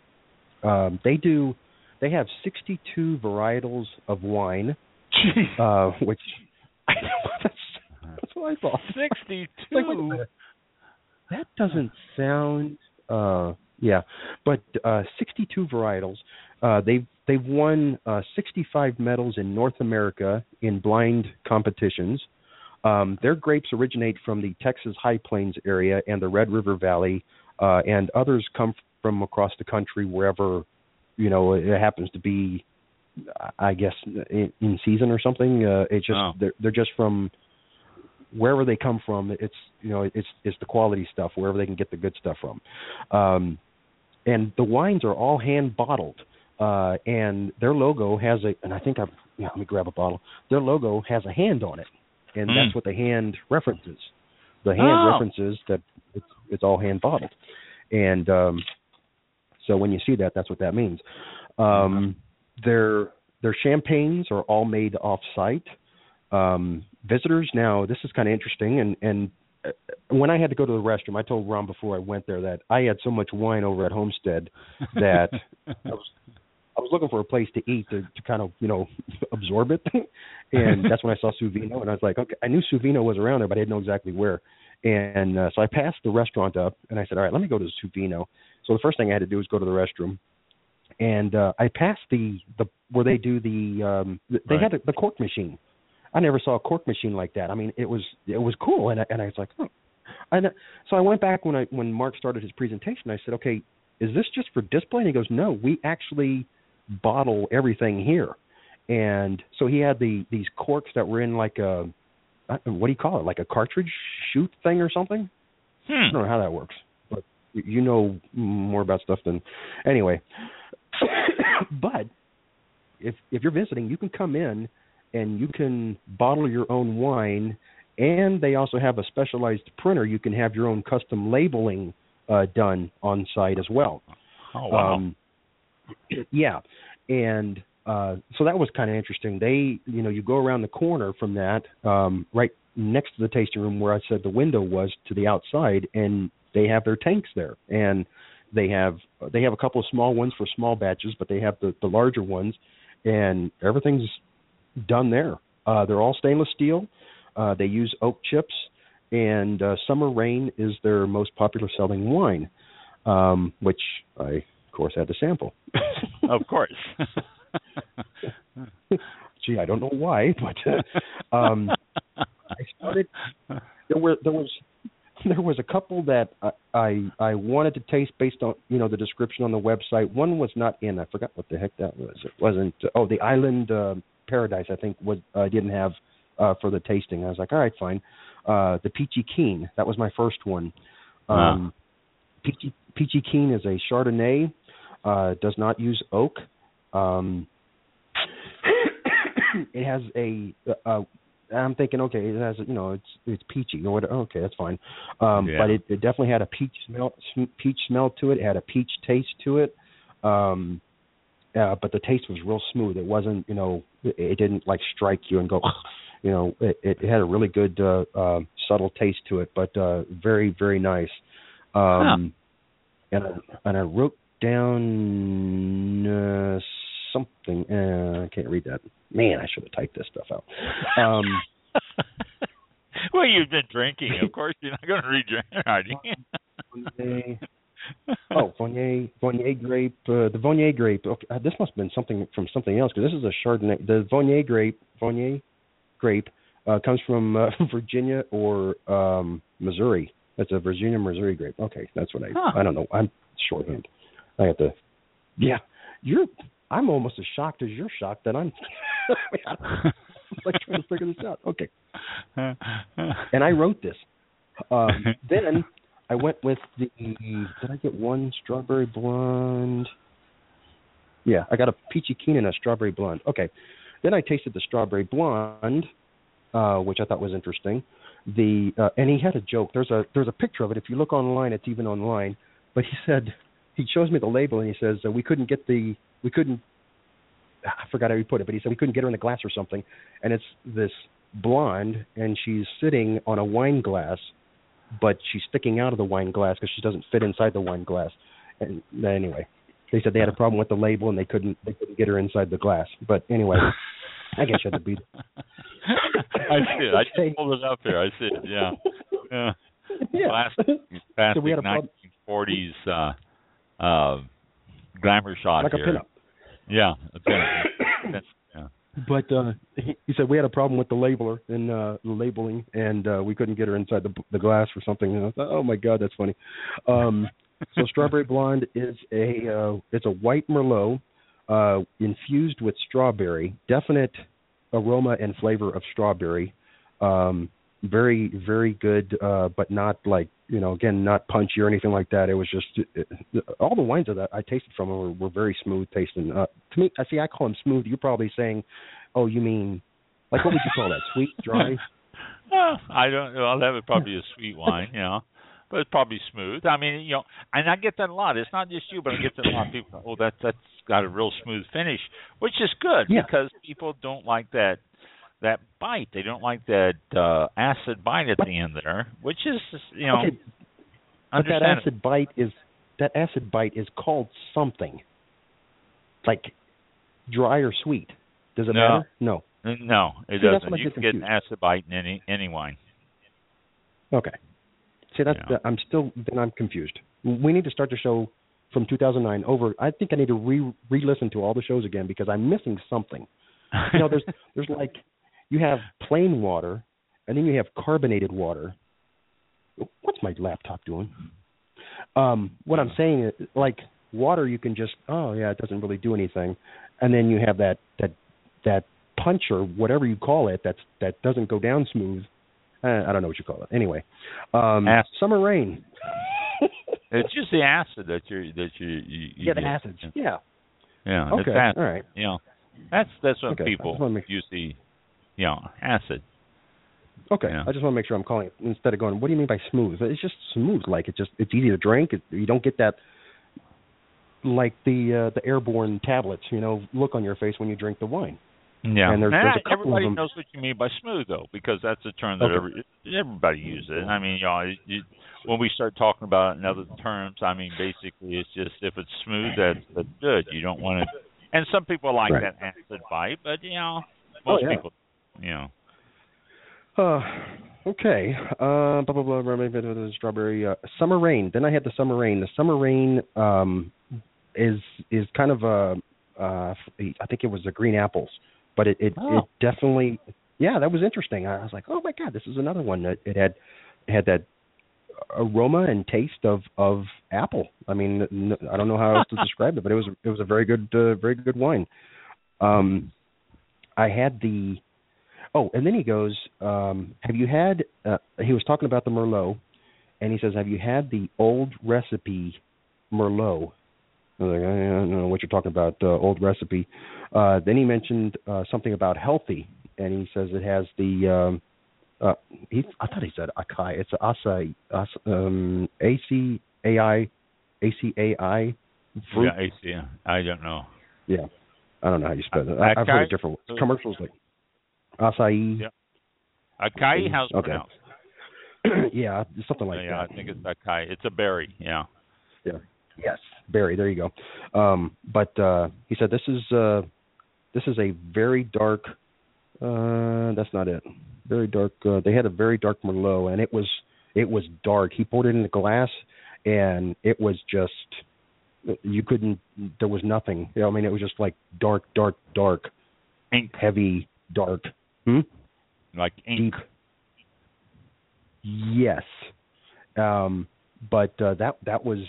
they have 62 varietals of wine, which that's what I thought. 62. That doesn't sound. But 62 varietals. They've won 65 medals in North America in blind competitions. Their grapes originate from the Texas High Plains area and the Red River Valley, and others come from across the country wherever it happens to be. I guess in season or something. It's just they're just from wherever they come from. It's it's the quality stuff, wherever they can get the good stuff from. And the wines are all hand bottled, and their logo has let me grab a bottle. Their logo has a hand on it, and that's what the hand references. The hand references that it's all hand bottled, and so when you see that, that's what that means. Their champagnes are all made off-site. Visitors, now this is kind of interesting, and when I had to go to the restroom, I told Ron before I went there that I had so much wine over at Homestead that I was looking for a place to eat to kind of, absorb it. And that's when I saw Suvino, and I was like, okay, I knew Suvino was around there, but I didn't know exactly where. And so I passed the restaurant up, and I said, all right, let me go to Suvino. So the first thing I had to do was go to the restroom. And I passed the where they do they had the cork machine. I never saw a cork machine like that. I mean, it was cool, and I was like, oh. And so I went back when Mark started his presentation. I said, okay, is this just for display? And he goes, no, we actually bottle everything here. And so he had these corks that were in like a, what do you call it, like a cartridge chute thing or something? I don't know how that works, but you know more about stuff than anyway. But if you're visiting, you can come in and you can bottle your own wine, and they also have a specialized printer. You can have your own custom labeling done on site as well. Oh, wow. Yeah, and so that was kind of interesting. They, you go around the corner from that, right next to the tasting room where I said the window was to the outside, and they have their tanks there, and they have a couple of small ones for small batches, but they have the larger ones, and everything's done there. They're all stainless steel. They use oak chips, and Summer Rain is their most popular selling wine, which I, of course, had to sample. Of course. Gee, I don't know why, but I started. There was a couple that I wanted to taste based on the description on the website. One was not in. I forgot what the heck that was. It wasn't. The Island Paradise, I think, was didn't have for the tasting. I was like, all right, fine. The Peachy Keen, that was my first one. Peachy Keen is a Chardonnay. Does not use oak. It has I'm thinking, okay, it has, it's peachy. Okay, that's fine. But it definitely had a peach smell to it. It had a peach taste to it. But the taste was real smooth. It wasn't, it didn't like strike you and go, it had a really good subtle taste to it, but very, very nice. And I wrote down something. I can't read that. Man, I should have typed this stuff out. Well, you've been drinking. Of course, you're not going to read your handwriting. Viognier grape. The Viognier grape. Okay, this must have been something from something else, because this is a Chardonnay. The Viognier grape comes from Virginia or Missouri. That's a Virginia, Missouri grape. Okay, that's what I don't know. I'm shorthand. I have to. Yeah, I'm almost as shocked as you're shocked that I'm like trying to figure this out. Okay. And I wrote this. Then I went with did I get one strawberry blonde? Yeah, I got a Peachy Keen and a strawberry blonde. Okay. Then I tasted the strawberry blonde, which I thought was interesting. And he had a joke. There's a picture of it. If you look online, it's even online. But he shows me the label, and he says I forgot how he put it, but he said we couldn't get her in the glass or something. And it's this blonde, and she's sitting on a wine glass, but she's sticking out of the wine glass because she doesn't fit inside the wine glass. And anyway, they said they had a problem with the label, and they couldn't get her inside the glass. But anyway, I guess you had to beat it. I see it. I just pulled it up here. I see it. Yeah. Classic So we had a 1940s glamour shot like here. A pinup. Yeah, a pinup. Yeah. But he said we had a problem with the labeler and the labeling, and we couldn't get her inside the glass or something. And I thought, oh my God, that's funny. So Strawberry Blonde is it's a white Merlot infused with strawberry, definite aroma and flavor of strawberry. Very, very good, but not like, again, not punchy or anything like that. It was just all the wines that I tasted from them were very smooth tasting. To me, I call them smooth. You're probably saying, oh, you mean, like, what would you call that? Sweet, dry? I don't know. That would probably be a sweet wine, but it's probably smooth. I mean, and I get that a lot. It's not just you, but I get that a lot of people. Oh, that's got a real smooth finish, which is good because people don't like that bite. They don't like that acid bite at the end there, which is okay. But that acid bite is called something. Like dry or sweet? Does it No. matter? No. No, it See, that's doesn't. what I You get can get an confused. acid bite in any wine. Okay. See, that's Yeah. I'm confused. We need to start the show from 2009 over. I think I need to re-listen to all the shows again because I'm missing something. You know, there's like you have plain water, and then you have carbonated water. What's my laptop doing? What I'm saying is, like water, you can just it doesn't really do anything, and then you have that punch or whatever you call it that doesn't go down smooth. I don't know what you call it. Anyway, summer rain. It's just the acid that you the get. acids. Yeah. Yeah. Okay. It's acid. All right. You know, that's what Okay. people use the acid. Okay. Yeah. I just want to make sure I'm calling it instead of going. What do you mean by smooth? It's just smooth. Like it's easy to drink. You don't get that like the airborne tablets. Look on your face when you drink the wine. Yeah, and there's a couple everybody of them. knows what you mean by smooth, though, because that's a term that everybody uses. I mean, when we start talking about it in other terms, I mean, basically, it's just if it's smooth, that's good. You don't want to. And some people like that acid bite, but most people, Okay. Blah blah blah. Strawberry. Summer rain. Then I had the summer rain. The summer rain is kind of I think it was the green apples. But it definitely, that was interesting. I was like, oh my God, this is another one that it had that aroma and taste of apple. I mean, I don't know how else to describe it, but it was a very good wine. I had and then he goes, have you had? He was talking about the Merlot, and he says, have you had the old recipe Merlot? I was like, I don't know what you're talking about, old recipe. Then he mentioned something about healthy, and he says it has the. I thought he said acai. It's acai, ACAI fruit. Yeah, ACAI. I don't know. Yeah, I don't know how you spell it. I've heard it different commercials like acai. Yeah. Acai, how's it pronounced? Yeah, something like that. Yeah, I think it's acai. It's a berry. Yeah. Yeah. Yes, berry. There you go. But he said this is a very dark. That's not it. Very dark. They had a very dark Merlot, and it was dark. He poured it in the glass, and it was just you couldn't. There was nothing. I mean, it was just like dark, ink, heavy, dark. Like ink. Deep. Yes, but that was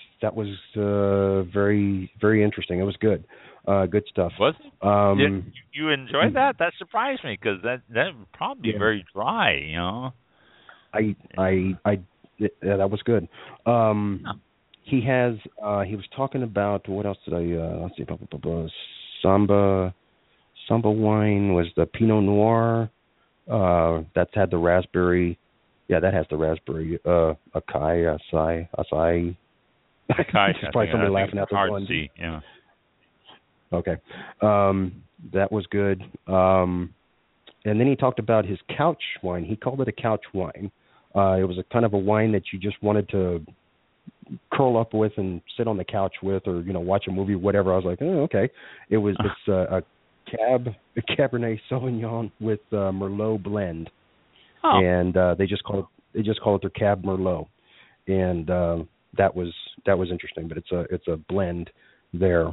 very, very interesting. It was good. Good stuff. Was it? Did you enjoyed that? That surprised me because that would probably be very dry. That was good. He was talking about what else did I? Let's see. Samba wine was the Pinot Noir. That's had the raspberry. Yeah, that has the raspberry. Acai. There's probably somebody laughing at the one. Yeah. Okay. That was good. And then he talked about his couch wine. He called it a couch wine. It was a kind of a wine that you just wanted to curl up with and sit on the couch with, or watch a movie, whatever. I was like, oh, okay. It's a Cabernet Sauvignon with Merlot blend, and they just call it their Cab Merlot, and that was interesting. But it's a blend there.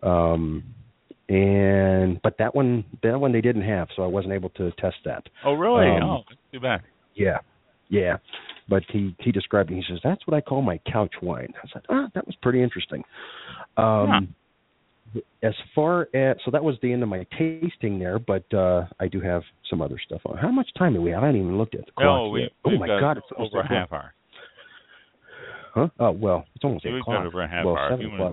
But that one they didn't have, so I wasn't able to test that. Oh, really? That's too bad. Yeah. But he described it. He says, that's what I call my couch wine. I said, that was pretty interesting. As far as, so that was the end of my tasting there, but I do have some other stuff on. How much time do we have? I haven't even looked at the clock yet. Oh, my God. It's over a half hour. Huh? Oh, well, it's almost 8 o'clock. We've got over a half hour. 7 o'clock.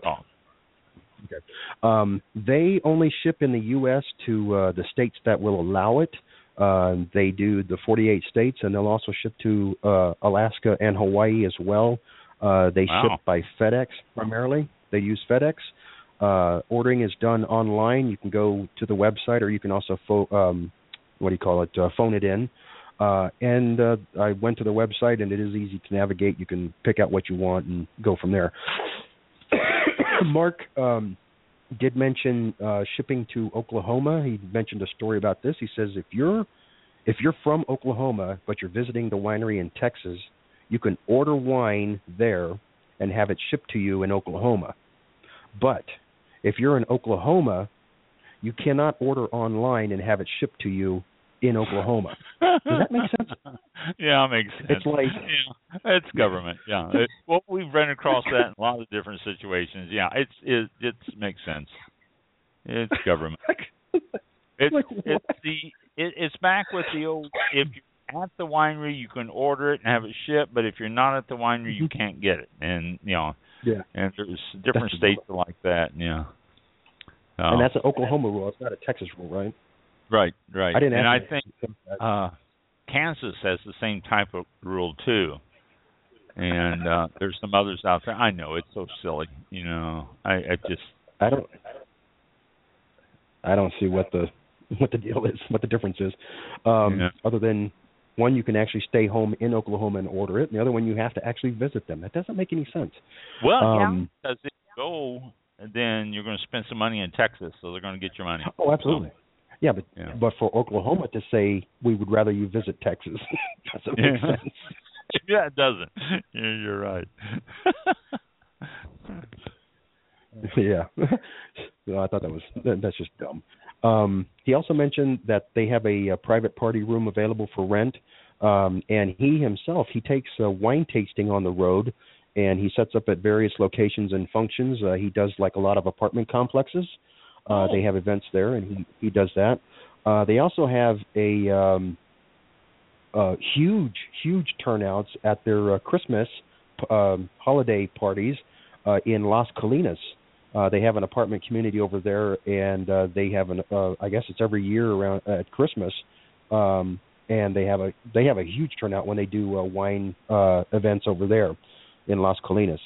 Okay. They only ship in the U.S. to the states that will allow it. They do the 48 states, and they'll also ship to Alaska and Hawaii as well. They ship by FedEx primarily. They use FedEx. Ordering is done online. You can go to the website, or you can also phone it in. And I went to the website, and it is easy to navigate. You can pick out what you want and go from there. Mark did mention shipping to Oklahoma. He mentioned a story about this. He says if you're from Oklahoma but you're visiting the winery in Texas, you can order wine there and have it shipped to you in Oklahoma. But if you're in Oklahoma, you cannot order online and have it shipped to you in Oklahoma. Does that make sense? Yeah, it makes sense. It's like it's government. Yeah, well, we've run across that in a lot of different situations. Yeah, it makes sense. It's government. It's back with the old. If you're at the winery, you can order it and have it shipped. But if you're not at the winery, you can't get it. And and there's different states like that. Yeah. And that's an Oklahoma rule. It's not a Texas rule, right? Right. I didn't. And I think Kansas has the same type of rule too. And there's some others out there. I know it's so silly. I don't see what the deal is, what the difference is, other than one, you can actually stay home in Oklahoma and order it, and the other one, you have to actually visit them. That doesn't make any sense. Well, because if you go, then you're going to spend some money in Texas, so they're going to get your money. Oh, absolutely. But for Oklahoma to say we would rather you visit Texas doesn't make sense. Yeah, it doesn't. You're right. Yeah. No, I thought that's just dumb. He also mentioned that they have a private party room available for rent, and he himself, he takes wine tasting on the road, and he sets up at various locations and functions. He does like a lot of apartment complexes. They have events there, and he does that. They also have huge turnouts at their Christmas holiday parties in Las Colinas. They have an apartment community over there, and they have I guess it's every year around at Christmas, and they have a huge turnout when they do wine events over there in Las Colinas.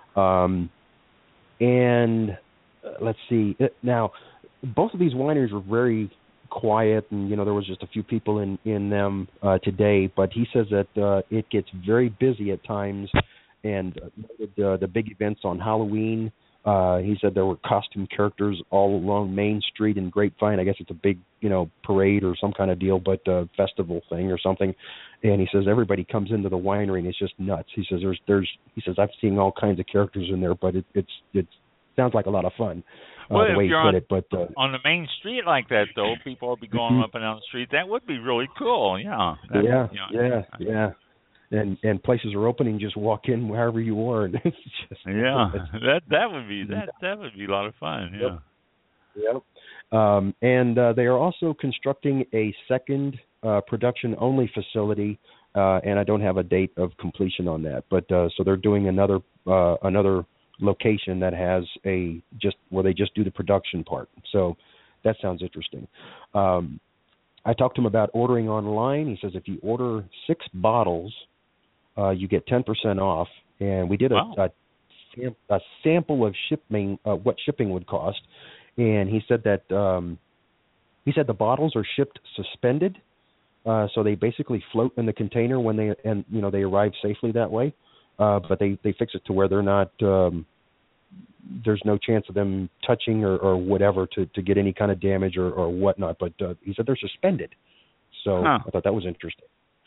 And let's see. Now, both of these wineries were very quiet, and there was just a few people in them today. But he says that it gets very busy at times, and the big events on Halloween. He said there were costume characters all along Main Street in Grapevine. I guess it's a big, parade or some kind of deal, but festival thing or something. And he says everybody comes into the winery and it's just nuts. He says he says I've seen all kinds of characters in there, but it sounds like a lot of fun. Well, the way if you're he put it, but on the main street like that, though, people will be going up and down the street. That would be really cool. Yeah. Yeah. And places are open and you just walk in wherever you are. And it's just, that would be a lot of fun. Yeah. Yep. And they are also constructing a second production only facility, and I don't have a date of completion on that. But so they're doing another location that has where they just do the production part. So that sounds interesting. I talked to him about ordering online. He says if you order 6 bottles, you get 10% off. And we did a sample of shipping, what shipping would cost. And he said that the bottles are shipped suspended, so they basically float in the container when they arrive safely that way. But they fix it to where they're not. There's no chance of them touching or whatever to get any kind of damage or whatnot. But he said they're suspended, so I thought that was interesting.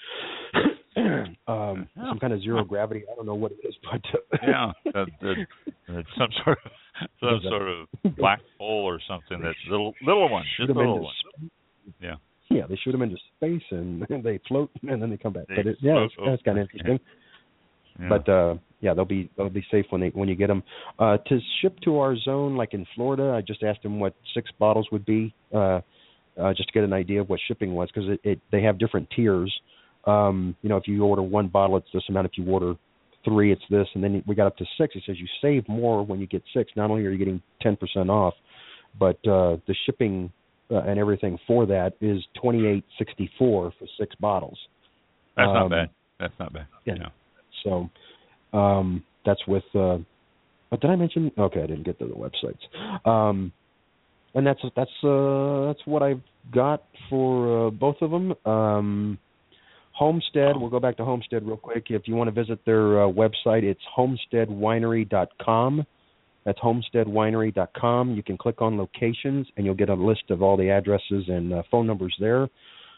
Some kind of zero gravity. I don't know what it is, but it's some sort of black hole or something. That's little ones, just little ones. Yeah, they shoot them into space and they float and then they come back. That's kind of interesting. Yeah. But they'll be safe when you get them. To ship to our zone, like in Florida, I just asked him what 6 bottles would be, just to get an idea of what shipping was, because they have different tiers. If you order 1 bottle, it's this amount. If you order 3, it's this. And then we got up to 6. He says you save more when you get 6. Not only are you getting 10% off, but the shipping and everything for that is $28.64 for 6 bottles. That's not bad. That's not bad. Yeah. So that's with. What did I mention? Okay, I didn't get to the websites. And that's what I've got for both of them. Homestead, we'll go back to Homestead real quick. If you want to visit their website, it's homesteadwinery.com. That's homesteadwinery.com. You can click on locations, and you'll get a list of all the addresses and phone numbers there.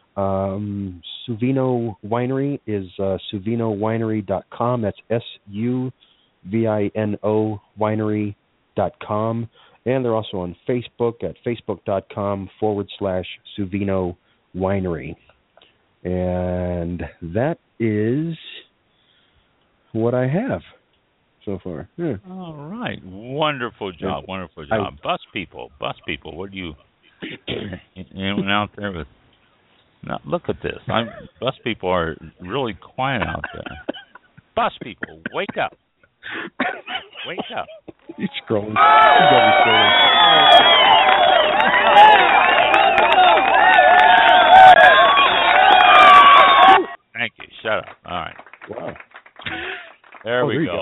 Suvino Winery is suvinowinery.com. That's SUVINO winery.com. And they're also on Facebook at facebook.com/Suvino Winery. And that is what I have so far. Yeah. All right. Wonderful job. Wonderful job. Bus people. What do you anyone out there with? Now, look at this. Bus people are really quiet out there. Bus people, wake up. Wake up. He's scrolling. Thank you. Shut up. All right. Wow. There we go.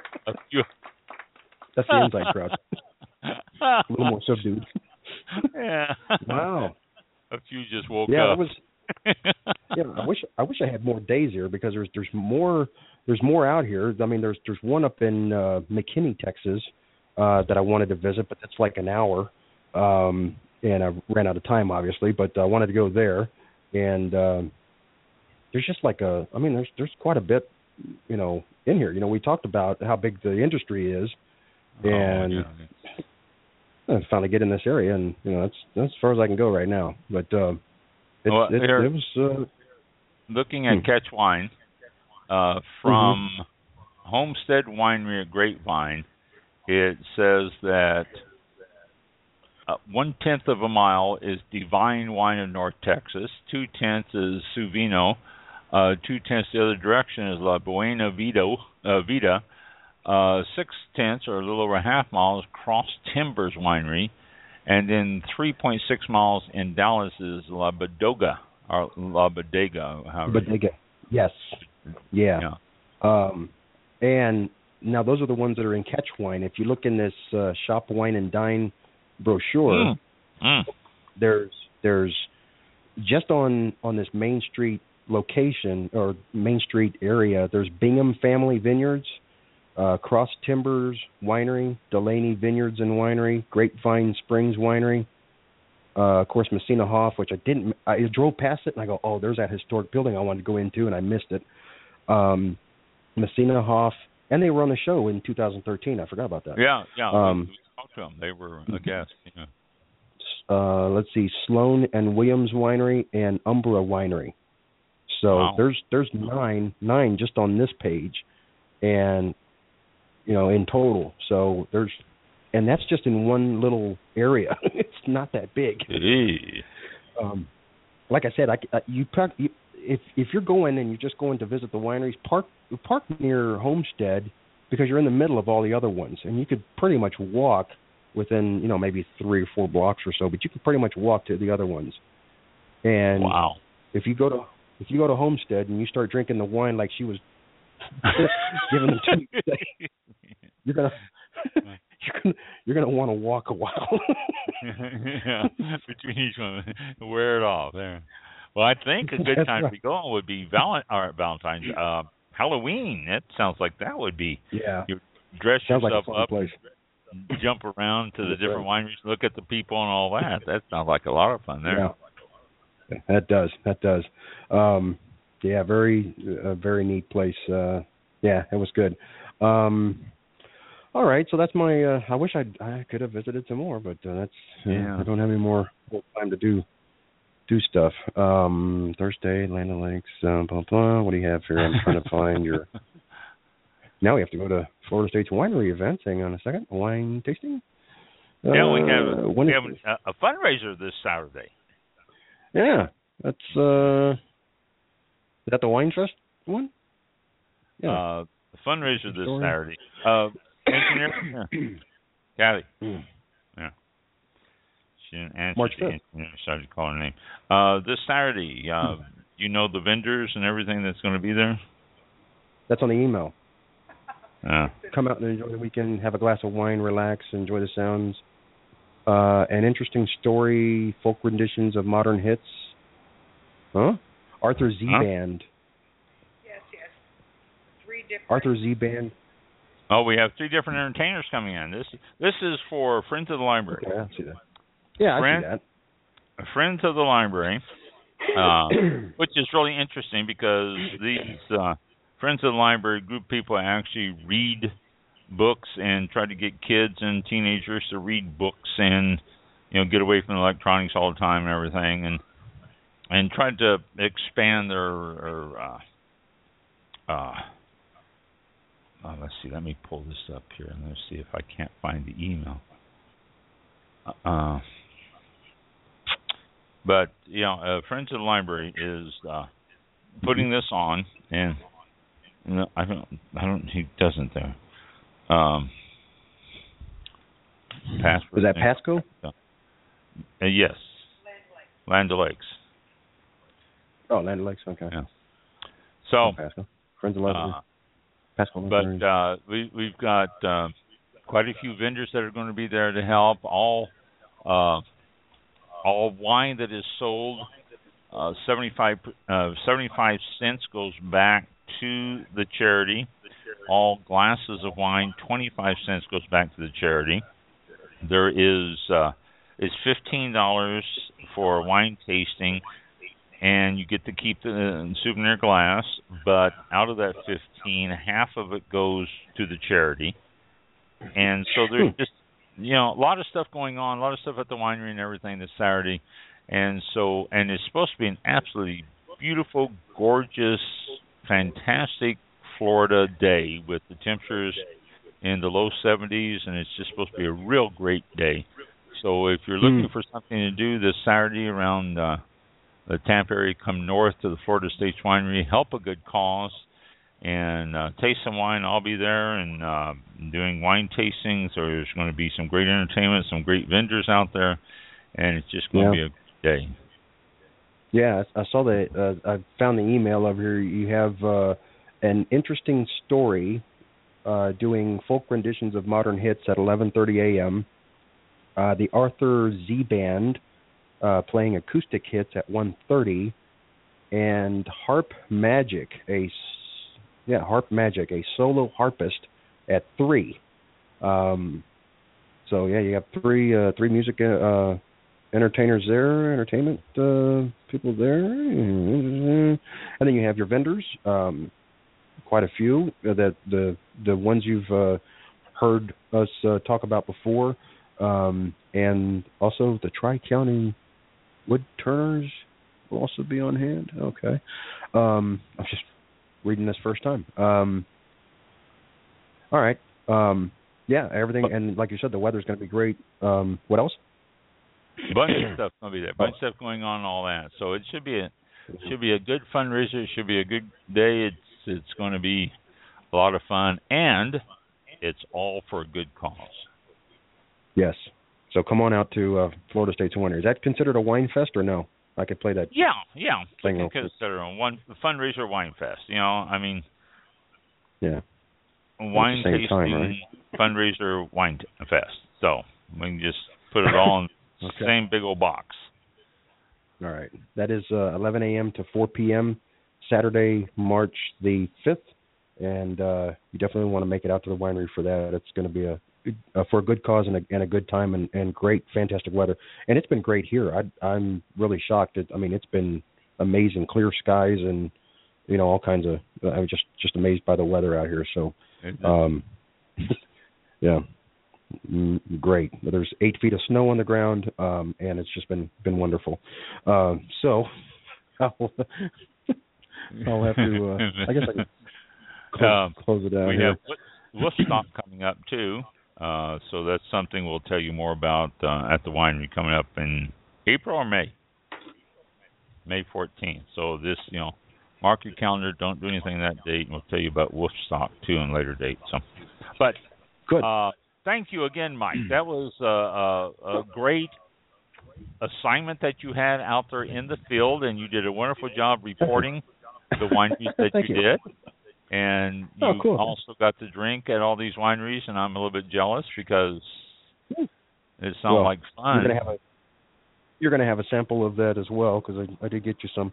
That's the inside crowd. A little more subdued. Yeah. Wow. A few just woke up. I wish I had more days here because there's more out here. I mean, there's one up in McKinney, Texas, that I wanted to visit, but that's like an hour, and I ran out of time, obviously. But I wanted to go there, and there's just there's quite a bit, in here. We talked about how big the industry is, and I finally get in this area, and that's as far as I can go right now. But it was looking at Catch Wine from Homestead Winery at Grapevine. It says that 1/10 of a mile is Divine Wine of North Texas. 2/10 is Suvino. 2/10 the other direction is La Buena Vida. 6/10 or a little over a half mile is Cross Timbers Winery, and then 3.6 miles in Dallas is La Bodega. Bodega. Yes. Yeah. And now those are the ones that are in Catch Wine. If you look in this Shop Wine and Dine brochure, there's just on this Main Street location or Main Street area, there's Bingham Family Vineyards, Cross Timbers Winery, Delaney Vineyards and Winery, Grapevine Springs Winery, of course Messina Hoff, which I drove past it and I go, oh, there's that historic building I wanted to go into and I missed it. Messina Hoff, and they were on the show in 2013. I forgot about that. Yeah. We talked to them. They were a guest. Yeah. Let's see, Sloan and Williams Winery and Umbra Winery. So there's nine just on this page, and in total. So and that's just in one little area. It's not that big. Like I said, if you're going and you're just going to visit the wineries, park near Homestead because you're in the middle of all the other ones, and you could pretty much walk within maybe 3 or 4 blocks or so, but you can pretty much walk to the other ones. And if you go to Homestead and you start drinking the wine like she was giving them to you, you're gonna want to walk a while. Yeah, between each one, wear it off there. Well, I think a good time to be going would be Valentine's, Halloween. That sounds like that would be. Yeah. You dress yourself like up, jump around to the different wineries, look at the people and all that. That sounds like a lot of fun there. Yeah. That does. Very neat place. It was good. All right, so that's my. I wish I could have visited some more, but I don't have any more time to do stuff. Thursday, Land O'Lakes, blah blah. What do you have here? I'm trying to find your. Now we have to go to Florida State's winery event. Hang on a second. Wine tasting. We have a fundraiser this Saturday. Yeah, that's is that the Wine Trust one? Yeah. The fundraiser this Saturday. Engineer, Kathy. Yeah. She didn't answer. March 5th. Started calling her name. This Saturday, you know the vendors and everything that's going to be there? That's on the email. Come out and enjoy the weekend, have a glass of wine, relax, enjoy the sounds. An interesting story, folk renditions of modern hits. Arthur Z Band. Yes. 3 different. Arthur Z Band. Oh, we have 3 different entertainers coming in. This is for Friends of the Library. Okay, I see that. Yeah, I see that. Friends of the Library, which is really interesting because these Friends of the Library group people actually read books and try to get kids and teenagers to read books and get away from electronics all the time and everything, and try to expand their let's see. Let me pull this up here and let's see if I can't find the email. But Friends of the Library is putting this on, and I don't. He doesn't there. Password. Is that Pasco? Yes. Land O'Lakes. Oh, Land O'Lakes. Okay. Yeah. So Pasco. Friends of the Library. Pasco. But we've got quite a few vendors that are going to be there to help. All wine that is sold, 75 cents goes back to the charity. All glasses of wine, 25 cents goes back to the charity. There is it's $15 for wine tasting, and you get to keep the souvenir glass. But out of that 15, half of it goes to the charity. And so there's just a lot of stuff going on, a lot of stuff at the winery and everything this Saturday. And it's supposed to be an absolutely beautiful, gorgeous, fantastic Florida day with the temperatures in the low 70s, and it's just supposed to be a real great day. So if you're looking for something to do this Saturday around the Tampa area, come north to the Florida States Winery, help a good cause, and taste some wine. I'll be there and doing wine tastings. So there's going to be some great entertainment, some great vendors out there, and it's just going to be a good day. Yeah, I saw that. I found the email over here. You have an interesting story doing folk renditions of modern hits at 11:30 a.m. The Arthur Z Band playing acoustic hits at 1:30, and Harp Magic, a solo harpist at 3. So yeah, you have three music entertainers there, entertainment people there, and then you have your vendors. Quite a few that the ones you've heard us talk about before, and also the Tri-County Wood Turners will also be on hand. Okay, I'm just reading this first time. All right, yeah, everything, and like you said, the weather's going to be great. What else? Bunch of stuff going to be there. Bunch of stuff going on, and all that. So it should be a good fundraiser. It should be a good day. It's going to be a lot of fun, and it's all for a good cause. Yes. So come on out to Florida State's Winery. Is that considered a wine fest or no? I could play that. Yeah. Thing you can consider a fundraiser wine fest. Yeah. Wine tasting, right? Fundraiser wine fest. So we can just put it all in the same big old box. All right. That is 11 a.m. to 4 p.m. Saturday, March the 5th, and you definitely want to make it out to the winery for that. It's going to be for a good cause and a good time and great, fantastic weather. And it's been great here. I'm really shocked. It's been amazing, clear skies and all kinds of. I'm just amazed by the weather out here. So, yeah, great. There's 8 feet of snow on the ground, and it's just been wonderful. So. I'll have to. I guess I can close it down. We here. have Woodstock coming up too, so that's something we'll tell you more about at the winery coming up in April or May 14th. So this, mark your calendar. Don't do anything that date, and we'll tell you about Woodstock too in later date. So, but good. Thank you again, Mike. That was a great assignment that you had out there in the field, and you did a wonderful job reporting the wineries that you did. And you also got to drink at all these wineries, and I'm a little bit jealous because it sounds like fun. You're going to have a sample of that as well, because I did get you some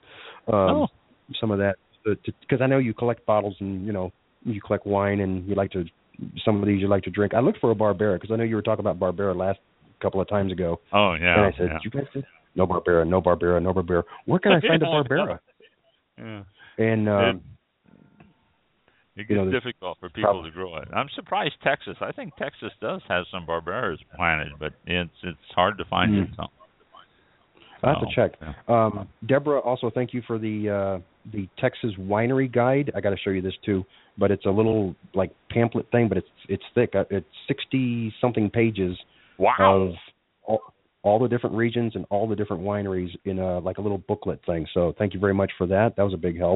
of that, because I know you collect bottles and you collect wine and you like to some of these you like to drink. I looked for a Barbera because I know you were talking about Barbera last couple of times ago. Oh, yeah. And I said, you guys did? No Barbera, no Barbera, no Barbera. Where can I find a Barbera? Yeah. And it gets difficult for people to grow it. I'm surprised Texas. I think Texas does have some Barberas planted, but it's hard to find it. So. I have to check. Yeah. Deborah, also thank you for the Texas winery guide. I got to show you this too, but it's a little like pamphlet thing, but it's thick. It's 60 something pages of all the different regions and all the different wineries in like a little booklet thing. So thank you very much for that. That was a big help.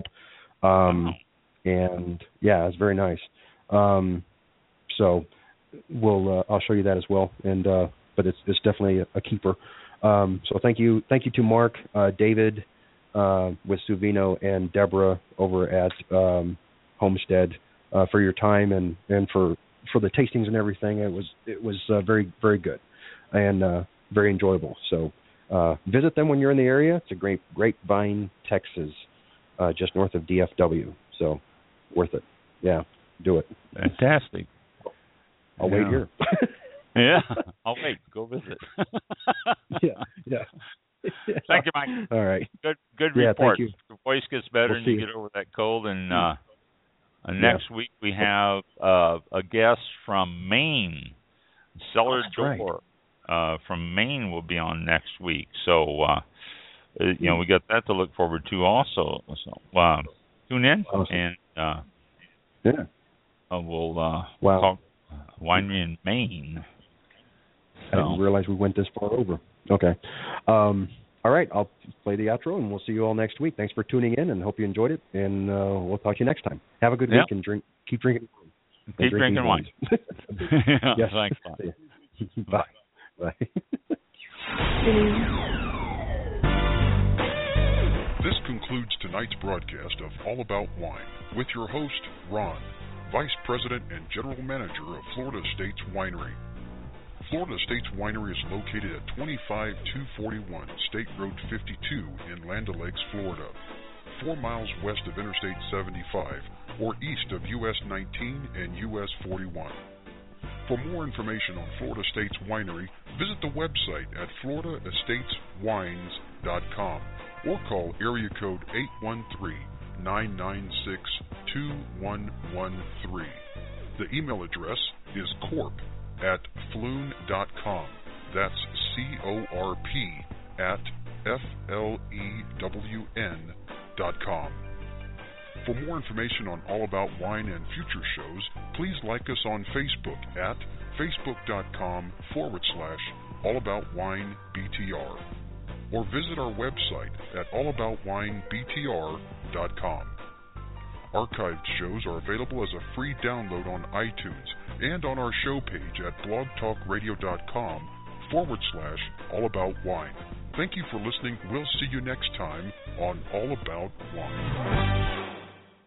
And yeah, it's very nice. So I'll show you that as well. And but it's definitely a keeper. So thank you to Mark, David with Suvino, and Deborah over at Homestead for your time and for the tastings and everything. It was very, very good and very enjoyable. So visit them when you're in the area. It's a Grapevine, Texas, just north of DFW. So worth it. Yeah, do it. Fantastic. I'll wait here. Yeah, I'll wait. Go visit. Yeah. Thank you, Mike. All right. Good report. Thank you. The voice gets better and you get over that cold. And next week we have a guest from Maine, Cellar Door from Maine will be on next week. So we got that to look forward to also. So tune in and we'll talk winery in Maine. I didn't realize we went this far over. Okay. All right. I'll play the outro, and we'll see you all next week. Thanks for tuning in, and hope you enjoyed it. And we'll talk to you next time. Have a good week and keep drinking. Keep drinking wine. Yes. Thanks. Bye. Bye. This concludes tonight's broadcast of All About Wine with your host, Ron, Vice President and General Manager of Florida Estates Winery. Florida Estates Winery is located at 25241 State Road 52 in Land O'Lakes, Florida, 4 miles west of Interstate 75 or east of US 19 and US 41. For more information on Florida Estates Winery, visit the website at floridaestateswines.com or call area code 813-996-2113. The email address is corp@flewn.com. That's CORP@FLEWN.com. For more information on All About Wine and future shows, please like us on Facebook at facebook.com/allaboutwinebtr or visit our website at allaboutwinebtr.com. Archived shows are available as a free download on iTunes and on our show page at blogtalkradio.com/allaboutwine. Thank you for listening. We'll see you next time on All About Wine.